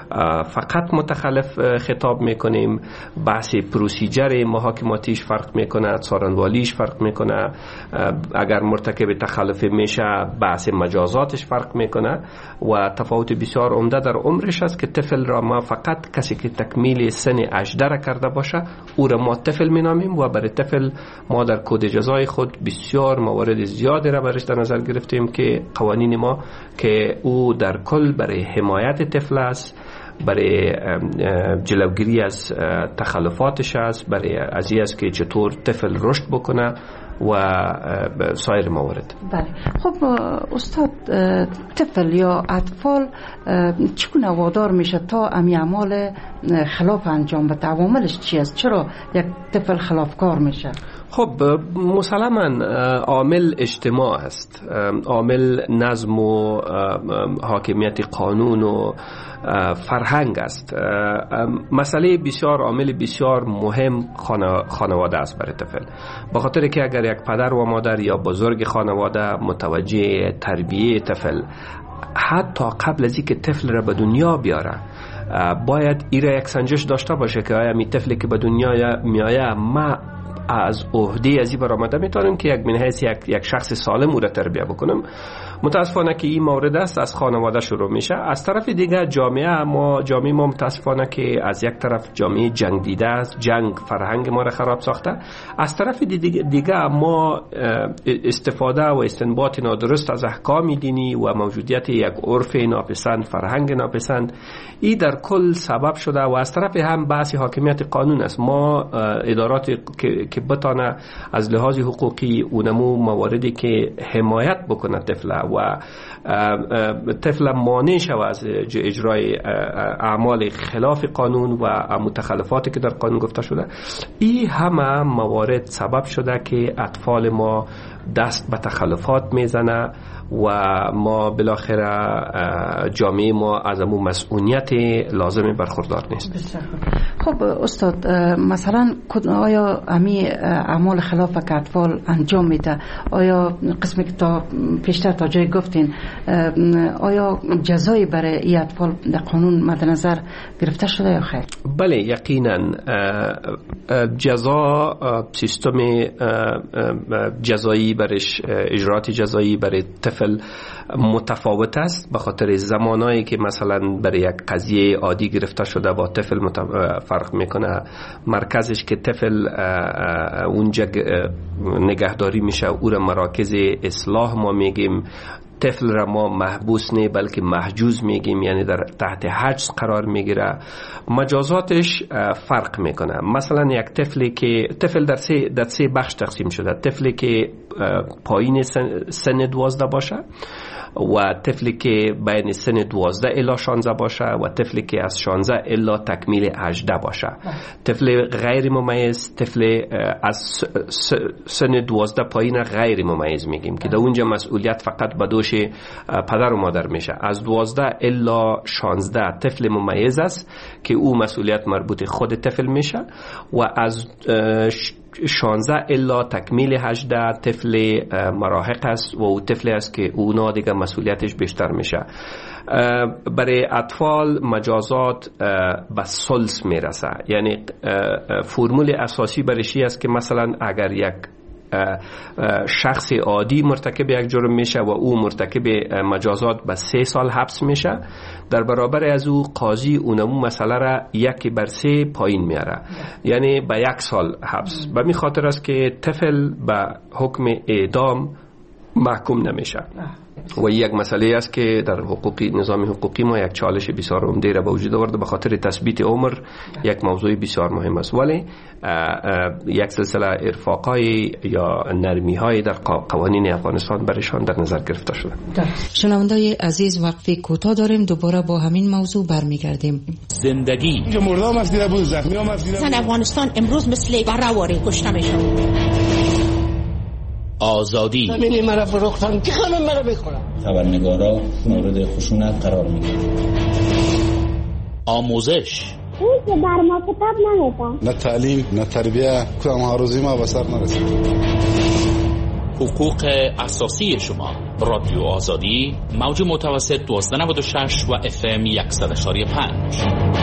فقط متخلف خطاب میکنیم. بحث پروسیجر محاکماتیش فرق میکنه، څارنوالیش فرق میکنه. اگر مرتکب تخلف میشه بحث مجازاتش فرق میکنه و تفاوت بسیار عمده در عمرش است که طفل را ما فقط کسی که تکمیل سن هجده کرده باشه او را ما طفل مینامیم و برای طفل ما در کد جزای خود بسیار موارد زیادی را برش در نظر گرفتیم که قوانین ما که او در کل برای حمایت طفل است، برای جلوگیری از تخلفاتش است، برای از این است که چطور طفل رشد بکنه و سایر موارد. بله. خب استاد، طفل یا اطفال چگونه وادار میشه تا امی اعمال خلاف انجام بده؟ عواملش چی است؟ چرا یک طفل خلافکار میشه؟ خب مسلماً عامل اجتماع است، عامل نظم و حاکمیت قانون و فرهنگ است. مسئله بسیار عامل بسیار مهم خانواده است برای طفل، به خاطر که اگر یک پدر و مادر یا بزرگ خانواده متوجه تربیه طفل حتی قبل از اینکه طفل را به دنیا بیاره باید این را یک سنجش داشته باشه که آیا می طفلی که به دنیا میآید ما از عهده ازی برآمده میتونم که یک من حیث یک, یک شخص سالم او را تربیه بکنم. متاسفانه که این مورد است از خانواده شروع میشه. از طرف دیگه جامعه ما جامعه ما متاسفانه که از یک طرف جامعه جنگ دیده است، جنگ فرهنگ ما را خراب ساخته. از طرف دیگه ما استفاده و استنباط نادرست از احکام دینی و موجودیت یک عرف ناپسند، فرهنگ ناپسند، این در کل سبب شده و از طرف هم بحث حاکمیت قانون است. ما ادارات که که بتانه از لحاظ حقوقی اونمو مواردی که حمایت بکنه طفل و طفل مانع شود از اجرای اعمال خلاف قانون و متخلفاتی که در قانون گفته شده، این همه موارد سبب شده که اطفال ما دست به تخلفات میزنه و ما بالاخره جامعه ما از امو مسئولیت لازم برخوردار نیست. خب استاد، مثلا آیا امی اعمال خلاف که اطفال انجام میده، آیا قسمی که تا پیشتر تا جای گفتین، آیا جزایی برای این اطفال در قانون مد نظر گرفته شده یا خیر؟ بله یقینا جزا، سیستم جزایی برش، اجرات جزایی برای طفل متفاوت است به خاطر زمانایی که مثلا برای یک قضیه عادی گرفته شده با طفل فرق میکنه. مرکزش که طفل اونجا نگهداری میشه او را مراکز اصلاح ما میگیم. طفل را ما محبوس نه بلکه محجوز میگیم، یعنی در تحت حجز قرار میگیره. مجازاتش فرق میکنه. مثلا یک طفلی که طفل در سه در سه بخش تقسیم شده: طفلی که پایین سن, سن دوازده باشه، و طفلی که بین سن دوازده الی شانزده باشه، و طفلی که از شانزده الی تکمیل هجده باشه. طفل غیر ممیز، طفل از سن دوازده پایین غیر ممیز میگیم که در اونجا مسئولیت فقط به دوش پدر و مادر میشه. از دوازده الی شانزده طفل ممیز است که او مسئولیت مربوط خود طفل میشه، و از شانزده الا تکمیل هجده طفل مراهق است و او طفلی است که اونا دیگه مسئولیتش بیشتر میشه. برای اطفال مجازات به ثلث میرسه، یعنی فرمول اساسی برش است که مثلا اگر یک شخص عادی مرتکب یک جرم میشه و او مرتکب مجازات به سه سال حبس میشه، در برابر از او قاضی اونمو مسئله را یکی بر سه پایین میاره، یعنی به یک سال حبس. به می خاطر است که طفل به حکم اعدام محکوم نمیشه. و یک مسئله است که در حقوقی نظام حقوقی ما یک چالش بسیار عمده را به وجود آورده به خاطر تثبیت عمر. یک موضوع بسیار مهم است، ولی یک سلسله ارفاقای یا نرمی های در قوانین افغانستان برشان در نظر گرفته شده. شنوندای عزیز، وقفه کوتاه داریم، دوباره با همین موضوع برمیگردیم. زندگی اینجا مردم از دیده بود، زخمی هم از دیده بود. افغانستان امروز مثل برهواری کشته میشن. آزادی همینی مرا فروختن که خانم مرا بخورن. خبرنگارا مورد خشونت قرار میگیرن. آموزش اون که بر ما کتاب نمیدن، نه تعلیم نه تربیه، کدام ها روزی ما به سر نرسید. حقوق اساسی شما. رادیو آزادی، موج متوسط دوازده نود و شش و اف ام صد و پنج.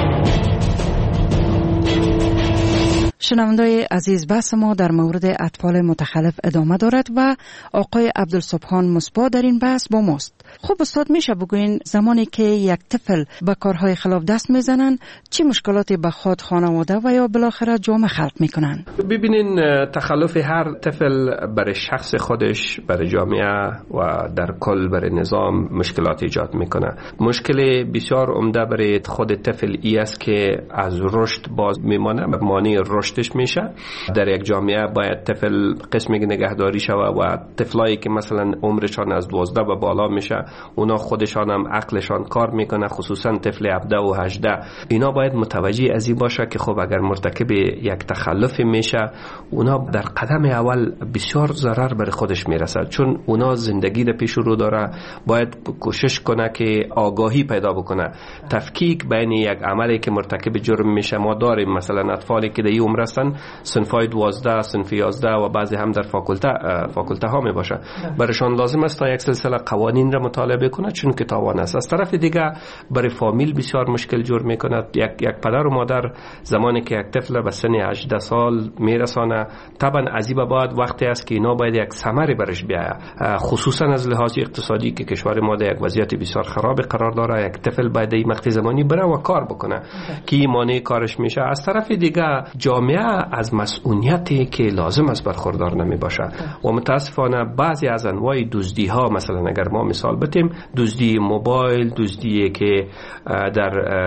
شنوندای عزیز، بحث ما در مورد اطفال متخلف ادامه دارد و آقای عبدالسبحان مصباح در این بحث با ماست. خب استاد، میشه بگوین زمانی که یک طفل به کارهای خلاف دست میزنن چه مشکلاتی به خود، خانواده و یا بالاخره جامعه خلق میکنن؟ ببینین، تخلف هر طفل برای شخص خودش، برای جامعه و در کل برای نظام مشکلات ایجاد میکنه. مشکل بسیار عمده برای خود طفل ای است که از رشد باز میمانه، مانع رشدش میشه. در یک جامعه باید طفل قسمی نگهداری شوه و طفلایی که مثلا عمرشان از دوازده و بالا میشه، اونا خودشان هم عقلشان کار میکنه، خصوصا طفل هفده و هجده. اینا باید متوجه از این باشه که خب اگر مرتکب یک تخلف میشه، اونا در قدم اول بسیار ضرر بر خودش میرسه، چون اونا زندگی رو پیش رو داره. باید کوشش کنه که آگاهی پیدا بکنه، تفکیک بین یک عملی که مرتکب جرم میشه. ما داریم مثلا اطفالی که در این عمر هستن، صنفای دوازده، صنف یازده و بعضی هم در فاکولته فاکولته ها می باشه. برایشان لازم است تا یک سلسله قوانین را مطالعه کنه، چون که تاوان است. از طرف دیگه برای فامیل بسیار مشکل جور میکنه. یک یک پدر و مادر زمانی که یک طفل به سن هجده سال میرسانه، طبعا عجیب بعد وقتی است که اینا باید یک ثمری برش بیاید، خصوصا از لحاظ اقتصادی که کشور ما در یک وضعیت بسیار خراب قرار داره. یک طفل باید این مقطع زمانی بره و کار بکنه که مانع کارش میشه. از طرف دیگه جامعه از مسئولیتی که لازم است برخوردار نمی باشه و متاسفانه بعضی از انواع دزدی ها، مثلا اگر ما مثال بتیم، دزدی موبایل، دزدی که در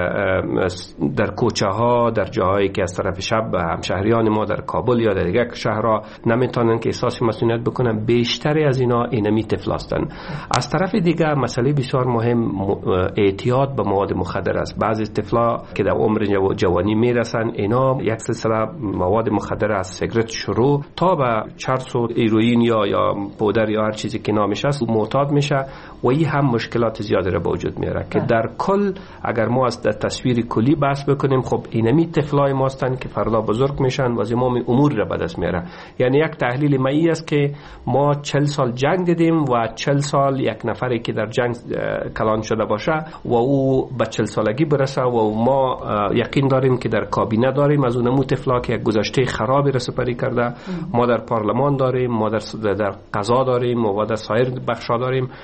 در کوچه ها، در جاهایی که از طرف شب همشهریان ما در کابل یا در یک شهرها نمیتونن که احساس مسئولیت بکنن، بیشتری از اینا اینمی طفل هستند. از طرف دیگه مسئله بسیار مهم اعتیاد به مواد مخدر است. بعضی طفلا که در عمر جوانی میرسن، اینا یک سلسله مواد مخدر از سیگرت شروع تا به چرس و هیروئین یا یا پودر یا هر چیزی که نامش است معتاد میشه و این هم مشکلات زیادی را به وجود میاره که در کل اگر ما از در تصویر کلی بحث بکنیم، خب اینمی طفلای ما هستند که فردا بزرگ میشن و زمام امور را به دست میاره. یعنی یک تحلیل مایی است که ما چهل سال جنگ دیدیم و چهل سال یک نفری که در جنگ کلان شده باشه و او به چهل سالگی برسه و ما یقین داریم که در کابینه داریم از اونمو طفلا که یک گذشته خرابی را سپری کرده. ما در پارلمان داریم، ما در در قضا داریم و در سایر بخشا داریم و بالاخره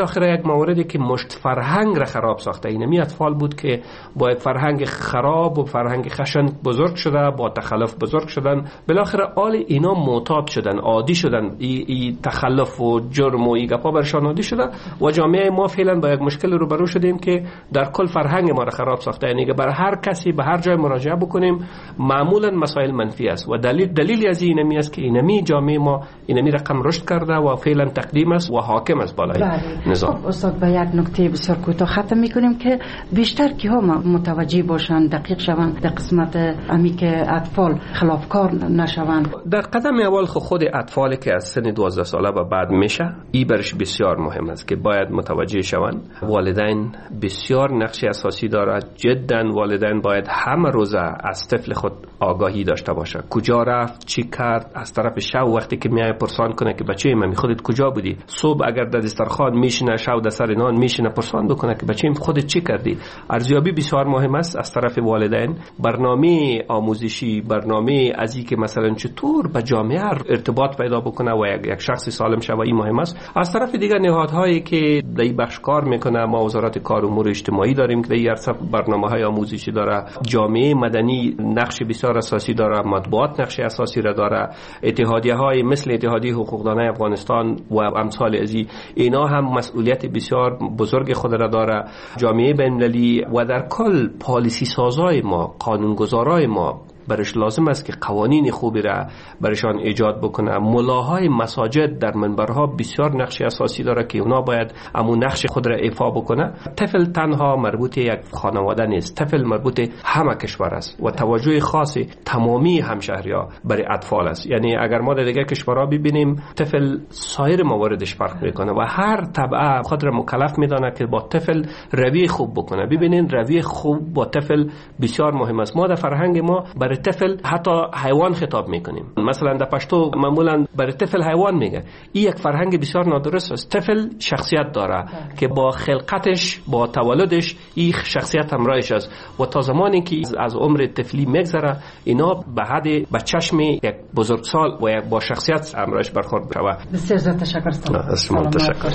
بالاخره یک موردی که مشت فرهنگ را خراب ساخته. اینمی اطفال بود که با یک فرهنگ خراب و فرهنگ خشن بزرگ شده، با تخلف بزرگ شدن، بالاخره آل اینا معتاد شدن، عادی شدن، ای, ای تخلف و جرم و ای گپا برشان عادی شده و جامعه ما فعلا با یک مشکل روبرو شدیم که در کل فرهنگ ما را خراب ساخته. یعنی که بر هر کسی به هر جای مراجعه بکنیم معمولا مسائل منفی است و دلیل دلیلی از این است که اینمی جامعه ما اینمی رقم رشد کرده و فعلا تقدیم است و حاکم است بالای بله. نظام. خب استاد به یک نکته بسیار کوتاه ختم میکنیم که بیشتر کی ها متوجه باشن، دقیق شوند در قسمت امی که اطفال خلافکار نشوند. در قدم اول خود اطفالی که از سن دوازده ساله و بعد میشه، این برش بسیار مهم است که باید متوجه شوند. والدین بسیار نقش اساسی دارد. جدا والدین باید همه روزه از طفل خود آگاهی داشته باشه. کجا رفت، چی کرد، از طرف شب وقتی که میای پرسان کنه که بچه من خودت کجا بودی، صبح اگر در دسترخوان میشینه، شب در سر نان میشینه، پرسان بکنه که بچه خودت چی کردی. ارزیابی بسیار مهم است از طرف والدین. برنامه آموزشی، برنامه ازی که مثلا چطور با جامعه ارتباط پیدا بکنه و یک, یک شخص سالم شوه، این مهم است. از طرف دیگر نهادهایی که در این بخش کار میکنه، ما وزارت کار و امور اجتماعی داریم که در این عرصه برنامه‌های آموزشی داره، جامعه مدنی نقش بسیار اساسی داره، مطبوعات نقش اساسی را داره، اتحادیه‌های مثل اتحادیه حقوقدانان افغانستان و امثال ازی، اینا هم مسئولیت بسیار بزرگ خود را داره. جامعه بین‌المللی و در کل پالیسی سازای ما، قانونگذارای ما برش لازم است که قوانین خوبی را برشان ایجاد بکنه. ملاهای مساجد در منبرها بسیار نقش اساسی داره که اونا باید امون نقش خود را ایفا بکنه. طفل تنها مربوط یک خانواده نیست، طفل مربوط همه کشور است و توجه خاص تمامی همشهری‌ها برای اطفال است. یعنی اگر ما در دیگر کشورها ببینیم، طفل سایر مواردش فرق میکنه و هر طبقه خود را مکلف میدانه که با طفل رویه خوب بکنه. ببینین رویه خوب با طفل بسیار مهم است. ما در فرهنگ ما برای طفل حتی حیوان خطاب میکنیم. مثلا در پشتو معمولا برای طفل حیوان میگه. این یک فرهنگ بسیار نادرست است. طفل شخصیت داره که با خلقتش، با تولدش این شخصیت همراهش است و تا زمانی که از عمر طفلی میگذره، اینا به حد به چشم یک بزرگسال و یک با شخصیت همراهش برخورد بشه. بسیار زیاد تشکر. سلام. تشکر.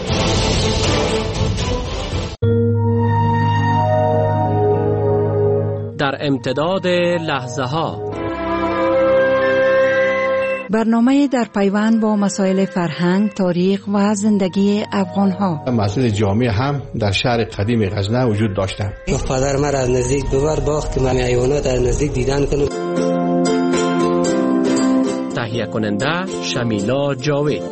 در امتداد لحظه ها، برنامه در پیوند با مسائل فرهنگ، تاریخ و زندگی افغان ها. مسجد جامع هم در شهر قدیم غزنه وجود داشته. پدر من از نزدیک ببر باخت که من حیوانات از نزدیک دیدن کنم. تهیه کننده شمیلا جاوید.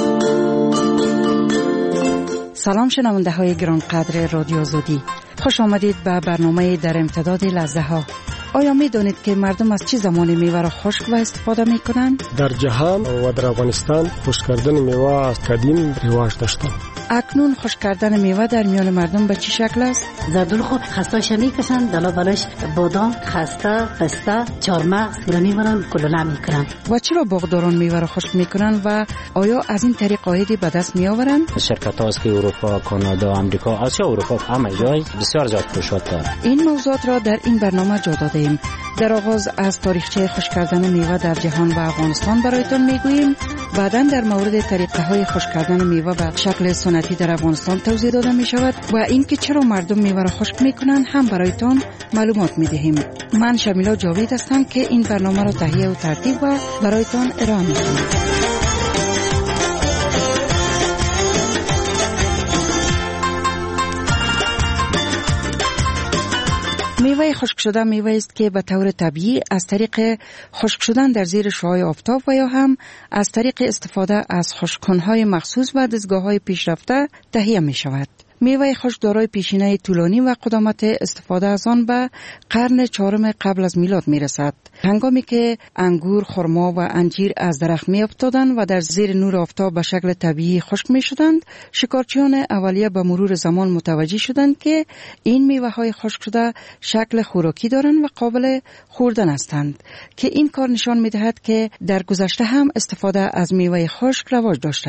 سلام شنونده های گرانقدر رادیو آزادی، خوش آمدید به برنامه در امتداد لحظه ها. آیا می دانید که مردم از چه زمانی میوه را خشک و استفاده می کنند؟ در جهان و در افغانستان خشک کردن میوه از قدیم رواج داشته. اکنون خشک کردن میوه در میان مردم به چه شکل است؟ زردول خود خستاش میکشن، دلا بلاش بادام، خسته، پسته، چارمغز را میبرن کلوله میکنن. و چرا باغداران میوه را خشک میکنن و آیا از این طریق عایدی به دست میآورند؟ شرکت هاست که اروپا، کانادا، آمریکا، آسیا، اروپا همه جای بسیار زیاد رشد دارند. این موضوعات را در این برنامه جا داده ایم. در آغاز از تاریخچه خشک کردن میوه در جهان و افغانستان برایتان میگوییم. بعداً در مورد طریقه های خشک کردن میوه به شکل سنتی در افغانستان توضیح داده می شود و اینکه چرا مردم میوه را خشک میکنند هم برایتان معلومات میدهیم. من شمیلا جاوید هستم که این برنامه را تهیه و ترتیب و برایتان ارائه میکنم. میوه خشک شده میوه است که به طور طبیعی از طریق خشک شدن در زیر شعاع آفتاب و یا هم از طریق استفاده از خشک‌کنهای مخصوص و دستگاه‌های پیشرفته تهیه می شود. میوه خشک دارای پیشینه طولانی و قدامت استفاده از آن به قرن چهارم قبل از میلاد می رسد. هنگامی که انگور، خرما و انجیر از درخت می افتادند و در زیر نور آفتاب به شکل طبیعی خشک می شدند، شکارچیان اولیه به مرور زمان متوجه شدند که این میوه های خشک شده شکل خوراکی دارند و قابل خوردن هستند، که این کار نشان می دهد که در گذشته هم استفاده از میوه خشک رواج داشته است.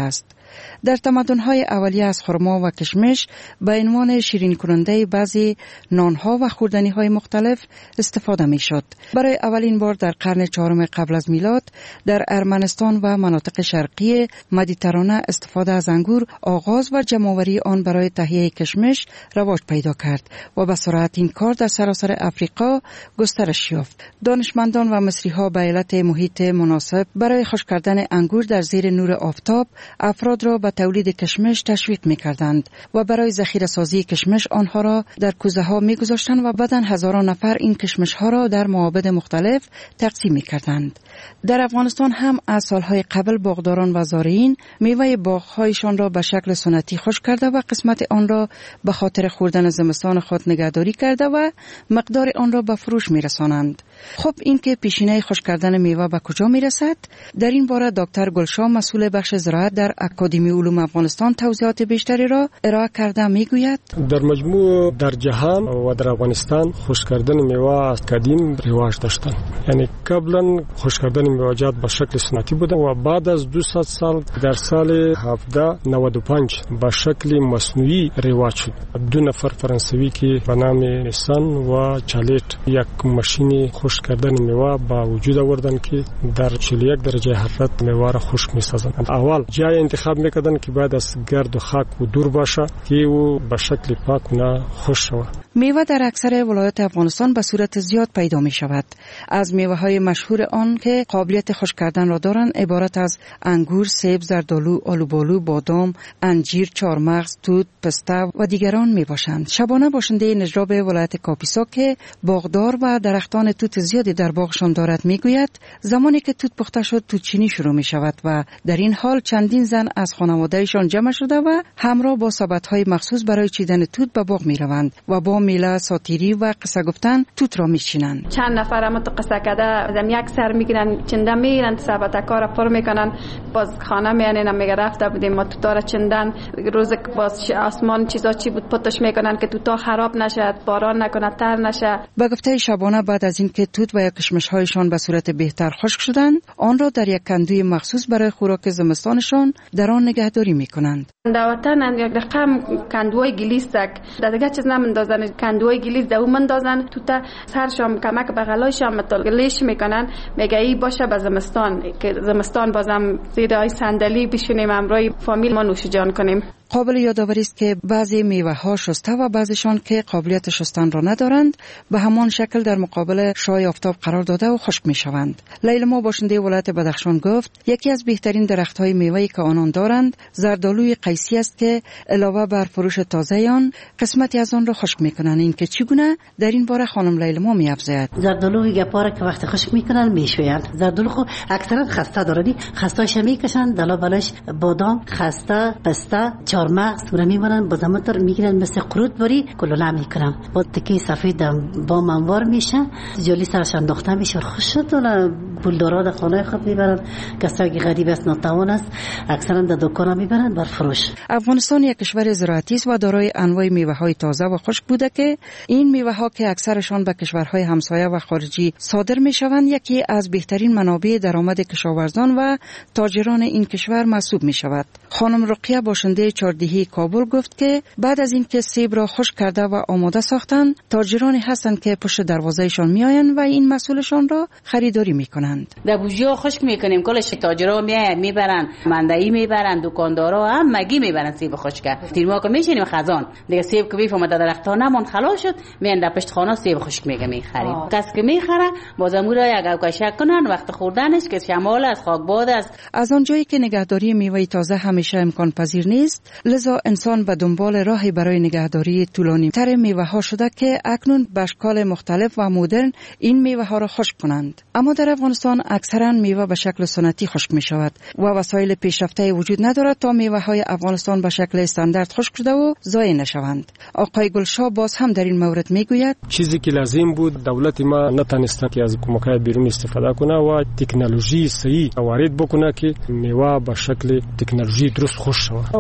در تمدن‌های اولیه از خرما و کشمش به عنوان شیرین کننده بعضی نانها و خوردنی‌های مختلف استفاده می‌شد. برای اولین بار در قرن چهارم قبل از میلاد در ارمنستان و مناطق شرقی مدیترانه استفاده از انگور آغاز و جمع‌آوری آن برای تهیه کشمش رواج پیدا کرد و به سرعت این کار در سراسر افریقا گسترش یافت. دانشمندان و مصری‌ها به علت محیط مناسب برای خشک کردن انگور در زیر نور آفتاب افراد را به تولید کشمش تشویق می‌کردند و برای ذخیره سازی کشمش آنها را در کوزه‌ها می‌گذاشتند و بعداً هزاران نفر این کشمش‌ها را در معابد مختلف تقسیم می‌کردند. در افغانستان هم از سالهای قبل باغداران و زارعین میوه باغ‌هایشان را به شکل سنتی خشک کرده و قسمت آن را به خاطر خوردن زمستان خود نگهداری کرده و مقدار آن را به فروش می‌رسانند. خب این که پیشینه خشک کردن میوه به کجا می‌رسد؟ در این باره دکتر گلشاه مسئول بخش زراعت در اکادمی علوم افغانستان توضیحات بیشتری را ارائه کرده میگوید در مجموع در جهان و در افغانستان خشک کردن میوه از قدیم رواج داشتن. یعنی قبلا خشک کردن میوه‌جات به شکل سنتی بوده و بعد از دویست سال در سال هفده نود و پنج به شکل مصنوعی رواج شد. دو نفر فرانسوی که به نام نیسان و چالیت یک ماشین خشک کردن میوه با وجود آوردن که در چهل و یک درجه حرارت میوه را خشک می‌سازند. اول جای انتخاب می‌کردن که بعد از گرد و خاک و دور باشه که او به شکل پاک و نه خشک شود. میوه در اکثر ولایات افغانستان به صورت زیاد پیدا می شود. از میوه های مشهور آن که قابلیت خشک کردن را دارند عبارت از انگور، سیب، زردآلو، آلوبالو، بادام، انجیر، چهارمغز، توت، پسته و دیگران می باشند. شبانه باشنده نجراب ولایت کاپیسا که باغدار و درختان توت زیادی در باغشان دارد می گوید زمانی که توت پخته شد توت چینی شروع می شود و در این حال چندین زن از خانوادهشان جمع شده و همراه با سبدهای مخصوص برای چیدن توت به باغ می روند و با میله، ساتیری و قصه گفتن توت را میچینند. چند نفر هم تو قصه کده از یک سر میگیرن چنده میرن سبت کار پر میکنن باز خانه میانن میگه رفته بودیم ما توتا را چندن روز باز آسمان چیزا چی بود پتش میکنن که توتا خراب نشه باران نکنه تر نشه. به گفته شبانه بعد از اینکه توت و یا کشمش هایشان به صورت بهتر خشک شدند آن را در یک کندوی مخصوص برای خوراک زمستانشان در آن نگهداری میکنند. در وطن یک رقم کندوی گلیستک در دیگه چیز نمیندازن کندوی گلیس دو مندازن تو تا سرشام کمک بغلایشام متلگلیش میکنن میگه ای باشه به زمستان که زمستان بازم زیرای صندلی بشینیم امروی فامیل ما نوش جان کنیم. قابل یادآوری است که بعضی میوه ها شسته و بعضیشان که قابلیت شستن را ندارند به همان شکل در مقابل شعاع آفتاب قرار داده و خشک میشوند. لیلما باشنده ولایت بدخشان گفت یکی از بهترین درخت های میوه‌ای که آنان دارند زردآلوی قیسی است که علاوه بر فروش تازه آن قسمتی از آن را خشک میکنند. این که چگونه در این باره خانم لیلما میافزاید. زردآلوی گپاره که وقتی خشک میکنن میشویند. زردآلو خو اکثرا خسته دارن خسته‌اش میکشن دلا بلش بادام خسته پسته چهارمغز را میبرن با زمتر میگیرن مثل قرود بری کلوله میکنن با تکی سفید با منوار میشه جلی سرش انداخته میشه خوش شد پولدارا در خانه خود میبرن کسایی که غریب است ناتوان است اکثرا در دکانا میبرن بر فروش. افغانستان یک کشور زراعتی است و دارای انواع میوه های تازه و خشک بوده که این میوه ها که اکثرشان به کشورهای همسایه و خارجی صادر میشوند یکی از بهترین منابع درآمد کشاورزان و تاجران این کشور محسوب میشود. خانم رقیه باشنده چهاردهی کابل گفت که بعد از اینکه سیب را خشک کرده و آماده ساختند تاجرانی هستند که پشت دروازهشان میآیند و این مسئولشان را خریداری میکنند. در بوجیا خشک میکنیم کلش تاجرها میآیند میبرن مندایی میبرن دکاندارا هم مگی میبرن سیب خشک. تیرما که میشینیم خزان دیگه سیب که بیفهم در درختها نمون خلاص شد میان در پشت خانه سیب خشک میگه میخریم. کس که میخره بازم را یک اوکشک کنن وقت خوردنش که شمال از خاک باد است. از آنجایی که نگهداری میوه تازه همیشه امکان پذیر نیست لذا انسان به دنبال راهی برای نگهداری طولانی تر میوه ها شده که اکنون به اشکال مختلف و مدرن این میوه ها را خشک کنند. اما در افغانستان اکثرا میوه به شکل سنتی خشک می شود و وسایل پیشرفته وجود ندارد تا میوه های افغانستان به شکل استاندارد خشک شده و ضایع نشوند. آقای گلشاه باز هم در این مورد می گوید چیزی که لازم بود دولت ما نتونست که از کمک‌های بیرونی استفاده کنه و تکنولوژی صحیح وارد بکنه که میوه به شکل تکنولوژی درست خشک شود. و بعضی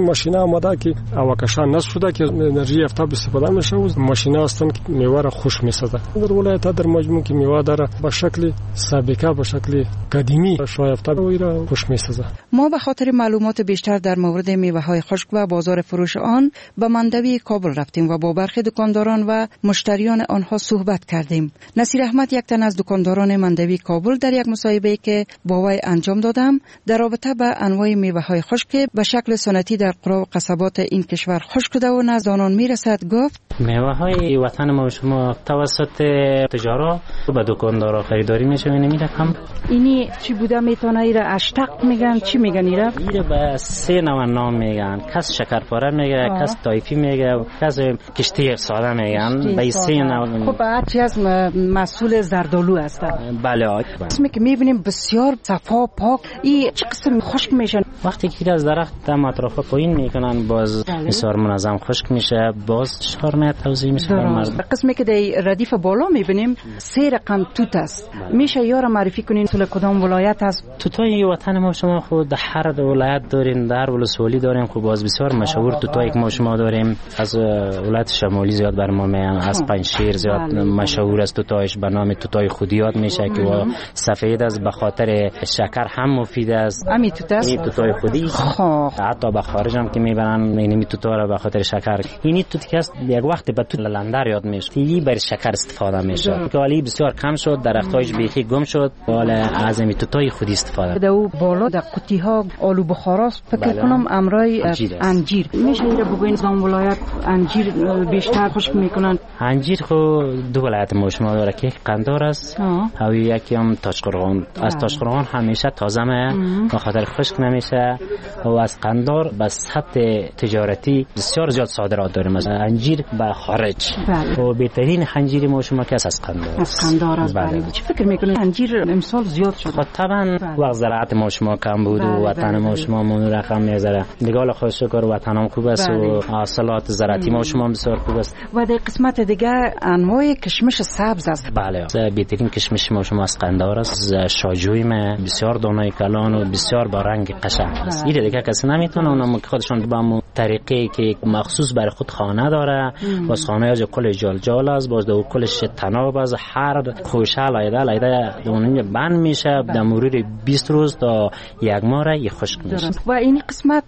ماشینا آماده که اواکشان نصب شده که انرژی آفتاب استفاده میشه و ماشینا هستن که میوه را خشک میسازه. در ولایت در مجموع که میوه داره به شکل سابقه به شکل قدیمی شای آفتاب و را خشک میسازه. ما به خاطر معلومات بیشتر در مورد میوه های خشک و بازار فروش آن به مندوی کابل رفتیم و با برخی دکانداران و مشتریان آنها صحبت کردیم. نصیر احمد یک تن از دکانداران مندوی کابل در یک مصاحبه که با وی انجام دادم در رابطه با انواع میوه های خشک که به شکل سنتی در قرا و قصبات این کشور خشک شده و نزد آنان میرسد گفت میوه های وطن ما شما توسط تجارا به دکاندارا خریداری میشه. این رقم اینی چی بوده میتونه ایره اشتق میگن چی میگن ایره؟ ایره به سه نوع نام میگن. کس شکرپاره میگه، کس تایفی میگه، کس کشتی ساده میگن. به سه نوع. خب هرچی از مسئول زردالو هستن. بله. اسمی که میبینیم بسیار صفا پاک. این چه قسم خشک میشن؟ وقتی که از درخت دم اطرافا پایین میکنن باز بسیار منظم خشک میشه، باز چهار ماه توزیع میشه. قسمی که در ردیف بالا میبینیم سه رقم توت است. میشه یارو معرفی کنین تو کدام ولایت است؟ توتای وطن ما شما خود در هر ولایت دارین، در ولسوالی داریم. خب باز بسیار مشهور توتایی که ما شما داریم از ولایت شمالی زیاد بر ما میان. از پنجشیر زیاد مشهور است توتایش به نام توتای خودیات میشه که و سفید است به خاطر شکر هم مفید است. امی توت است. این توتای خودی. حتی به خارج هم که میبرن اینی توتا را به خاطر شکر. اینی توت که است یک وقت به توت لندر یاد میشه. تی برای شکر استفاده میشه. که ولی بسیار کم شد، درختایش بیخی گم شد. حالا از این توتای خودی استفاده. دو بالا در قوطی ها آلو بخاراست. فکر کنم امرای انجیر. میشه ایره بگوین زام ولایت انجیر بیشتر خشک میکنن. انجیر خو دو ولایت ما شما داره که قندار است. او یکی هم تاشقرغان. از تاشقرغان همیشه تازه میه به خاطر خشک نمیشه. و از قندار به سطح تجارتی بسیار زیاد صادرات داریم. مثلا انجیر به خارج. و بهترین انجیر ما شما که از قندار. از قندار است. بله. چه فکر میکنید انجیر امسال زیاد شد؟ خب طبعا وقت زراعت ما شما کم بود و وطن ما شما مون رقم میذاره. دیگه الله خوش شکر وطنم خوب است و حاصلات زراعتی ما شما بسیار خوب است. و در قسمت دیگه انواع کشمش سبز است. بله. بهترین کشمش ما شما از قندار است. شاجوی ما بسیار دانای کلان و بسیار با رنگ قشنگ است. این دیگه کسی نمیتونه اونم که خودشون با مو طریقی که مخصوص برای خود خانه داره. باز خانه از کل جال جال است. باز دو کلش تناب است. هر خوشه لایده لایده اون بند میشه. در مرور بیست روز تا یک ماه را خشک میشه. و این قسمت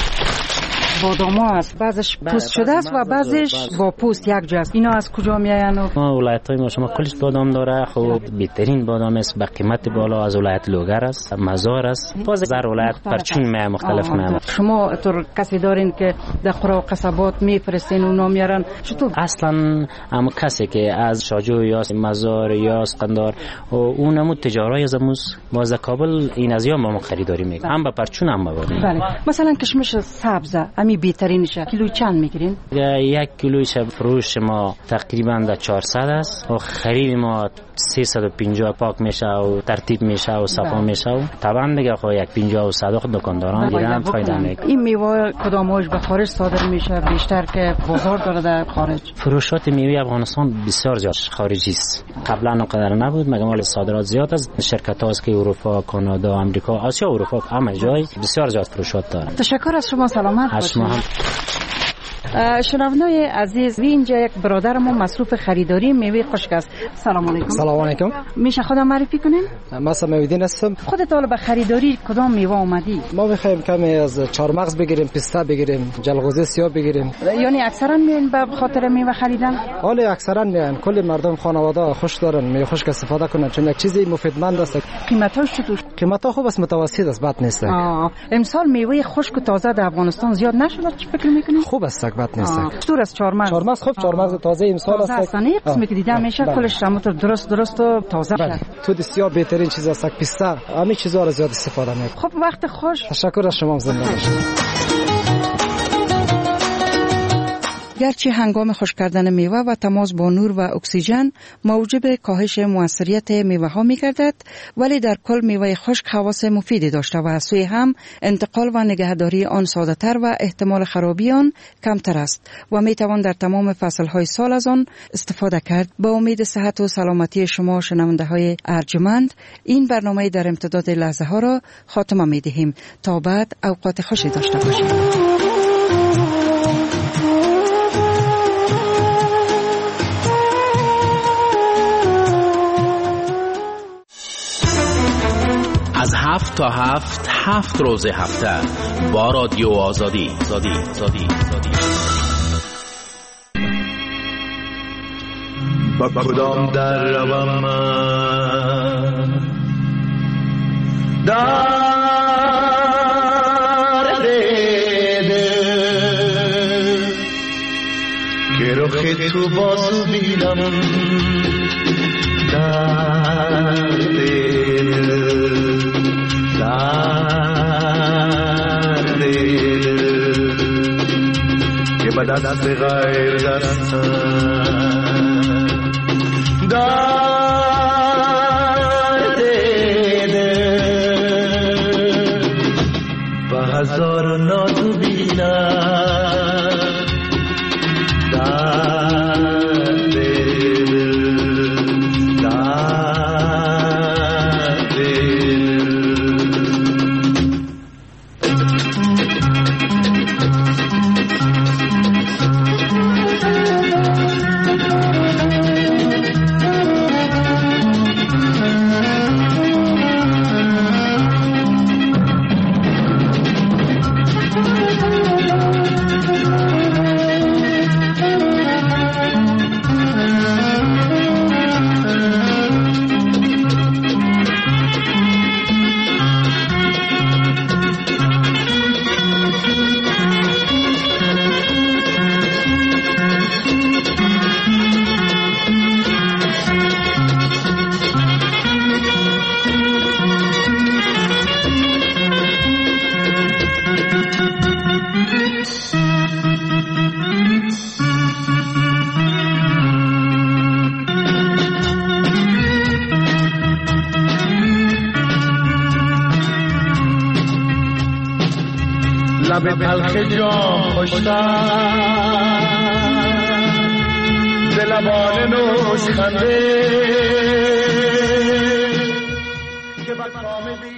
باداما است. بعضش پوست شده است و بعضش با پوست یک جا است. اینا از کجا میایند؟ ما ولایت‌های ما شما کلش بادام داره. خب بهترین بادام است به قیمت بالا از ولایت لوگر است، مزار است. باز در ولایت پرچون می مختلف می. شما تو کسی دارین که در قرا و قصبات میفرستین اونا میارن؟ چطور؟ اصلا هم کسی که از شاجو یا مزار یا قندار و اونمو تجارای از موس باز کابل این از یا ما خریداری میکنه. هم به پرچون هم ببریم. بله. مثلا کشمش سبز می بهترینشه. کیلو چند میگیرین؟ یک کیلوش فروش ما تقریبا در چهارصد است و خرید ما سیصد و پنجاه پاک میشه و ترتیب میشه و صفا میشه و طبعا دیگه خو یک پنجاه و صد خود دکانداران گیرن فایده میکنه. این میوه کدامش به خارج صادر میشه بیشتر که بازار داره در خارج؟ فروشات میوه افغانستان بسیار زیاد خارجی است. قبلا اونقدر نبود مگر مال صادرات زیاد است. شرکت هاست که اروپا، کانادا، آمریکا، آسیا، اروپا همه جای بسیار زیاد فروشات داره. تشکر از شما. سلامت باشید. شنوندای عزیز، اینجا یک برادر ما مصروف خریداری میوه خشک است. سلام علیکم. سلام علیکم. میشه خودم معرفی کنین؟ من سمیدین هستم. خودت حالا به خریداری کدام میوه اومدی؟ ما میخوایم کمی از چهارمغز بگیریم، پسته بگیریم، جلغوزه سیاه بگیریم. یعنی اکثرا میان به خاطر میوه خریدن؟ حالا اکثرا میان. کلی مردم خانواده خوش دارن میوه خشک استفاده کنن چون یک چیزی مفیدمند است. قیمتاش چطور؟ قیمتا خوب است، متوسط است، بد نیست. آه امسال میوه خشک و تازه در افغانستان زیاد نشده. چی فکر میکنی؟ خوب است، بد نیست. چطور است چهارمغز؟ چهارمغز خوب، چهارمغز تازه امسال است. اصلا قسمی که دیدم میشه کلش شموتر درست درست و تازه بله. تو بسیار بهترین چیز است. پسته همه چیزا را زیاد استفاده میکنه. خب وقت خوش. تشکر از شما. زنده باشید. گرچه هنگام خشک کردن میوه و تماس با نور و اکسیژن موجب کاهش موثریت میوه ها می گردد، ولی در کل میوه خشک خواص مفیدی داشته و از سوی هم انتقال و نگهداری آن ساده تر و احتمال خرابی آن کمتر است و می توان در تمام فصل های سال از آن استفاده کرد. با امید صحت و سلامتی شما شنونده های ارجمند، این برنامه در امتداد لحظه ها را خاتمه می دهیم. تا بعد اوقات خوشی داشته باشید. هفت تا هفت هفت روز هفته با رادیو آزادی. آزادی. آزادی. آزادی. با کدام در روم من در دیده که رخ تو باز بینم در دیده در دیده که به دست غیر دستم در دیده با هزار نازو بینم در دیده در دیده لب تلخ جام خوشتر ز لبان نوش خنده که با کام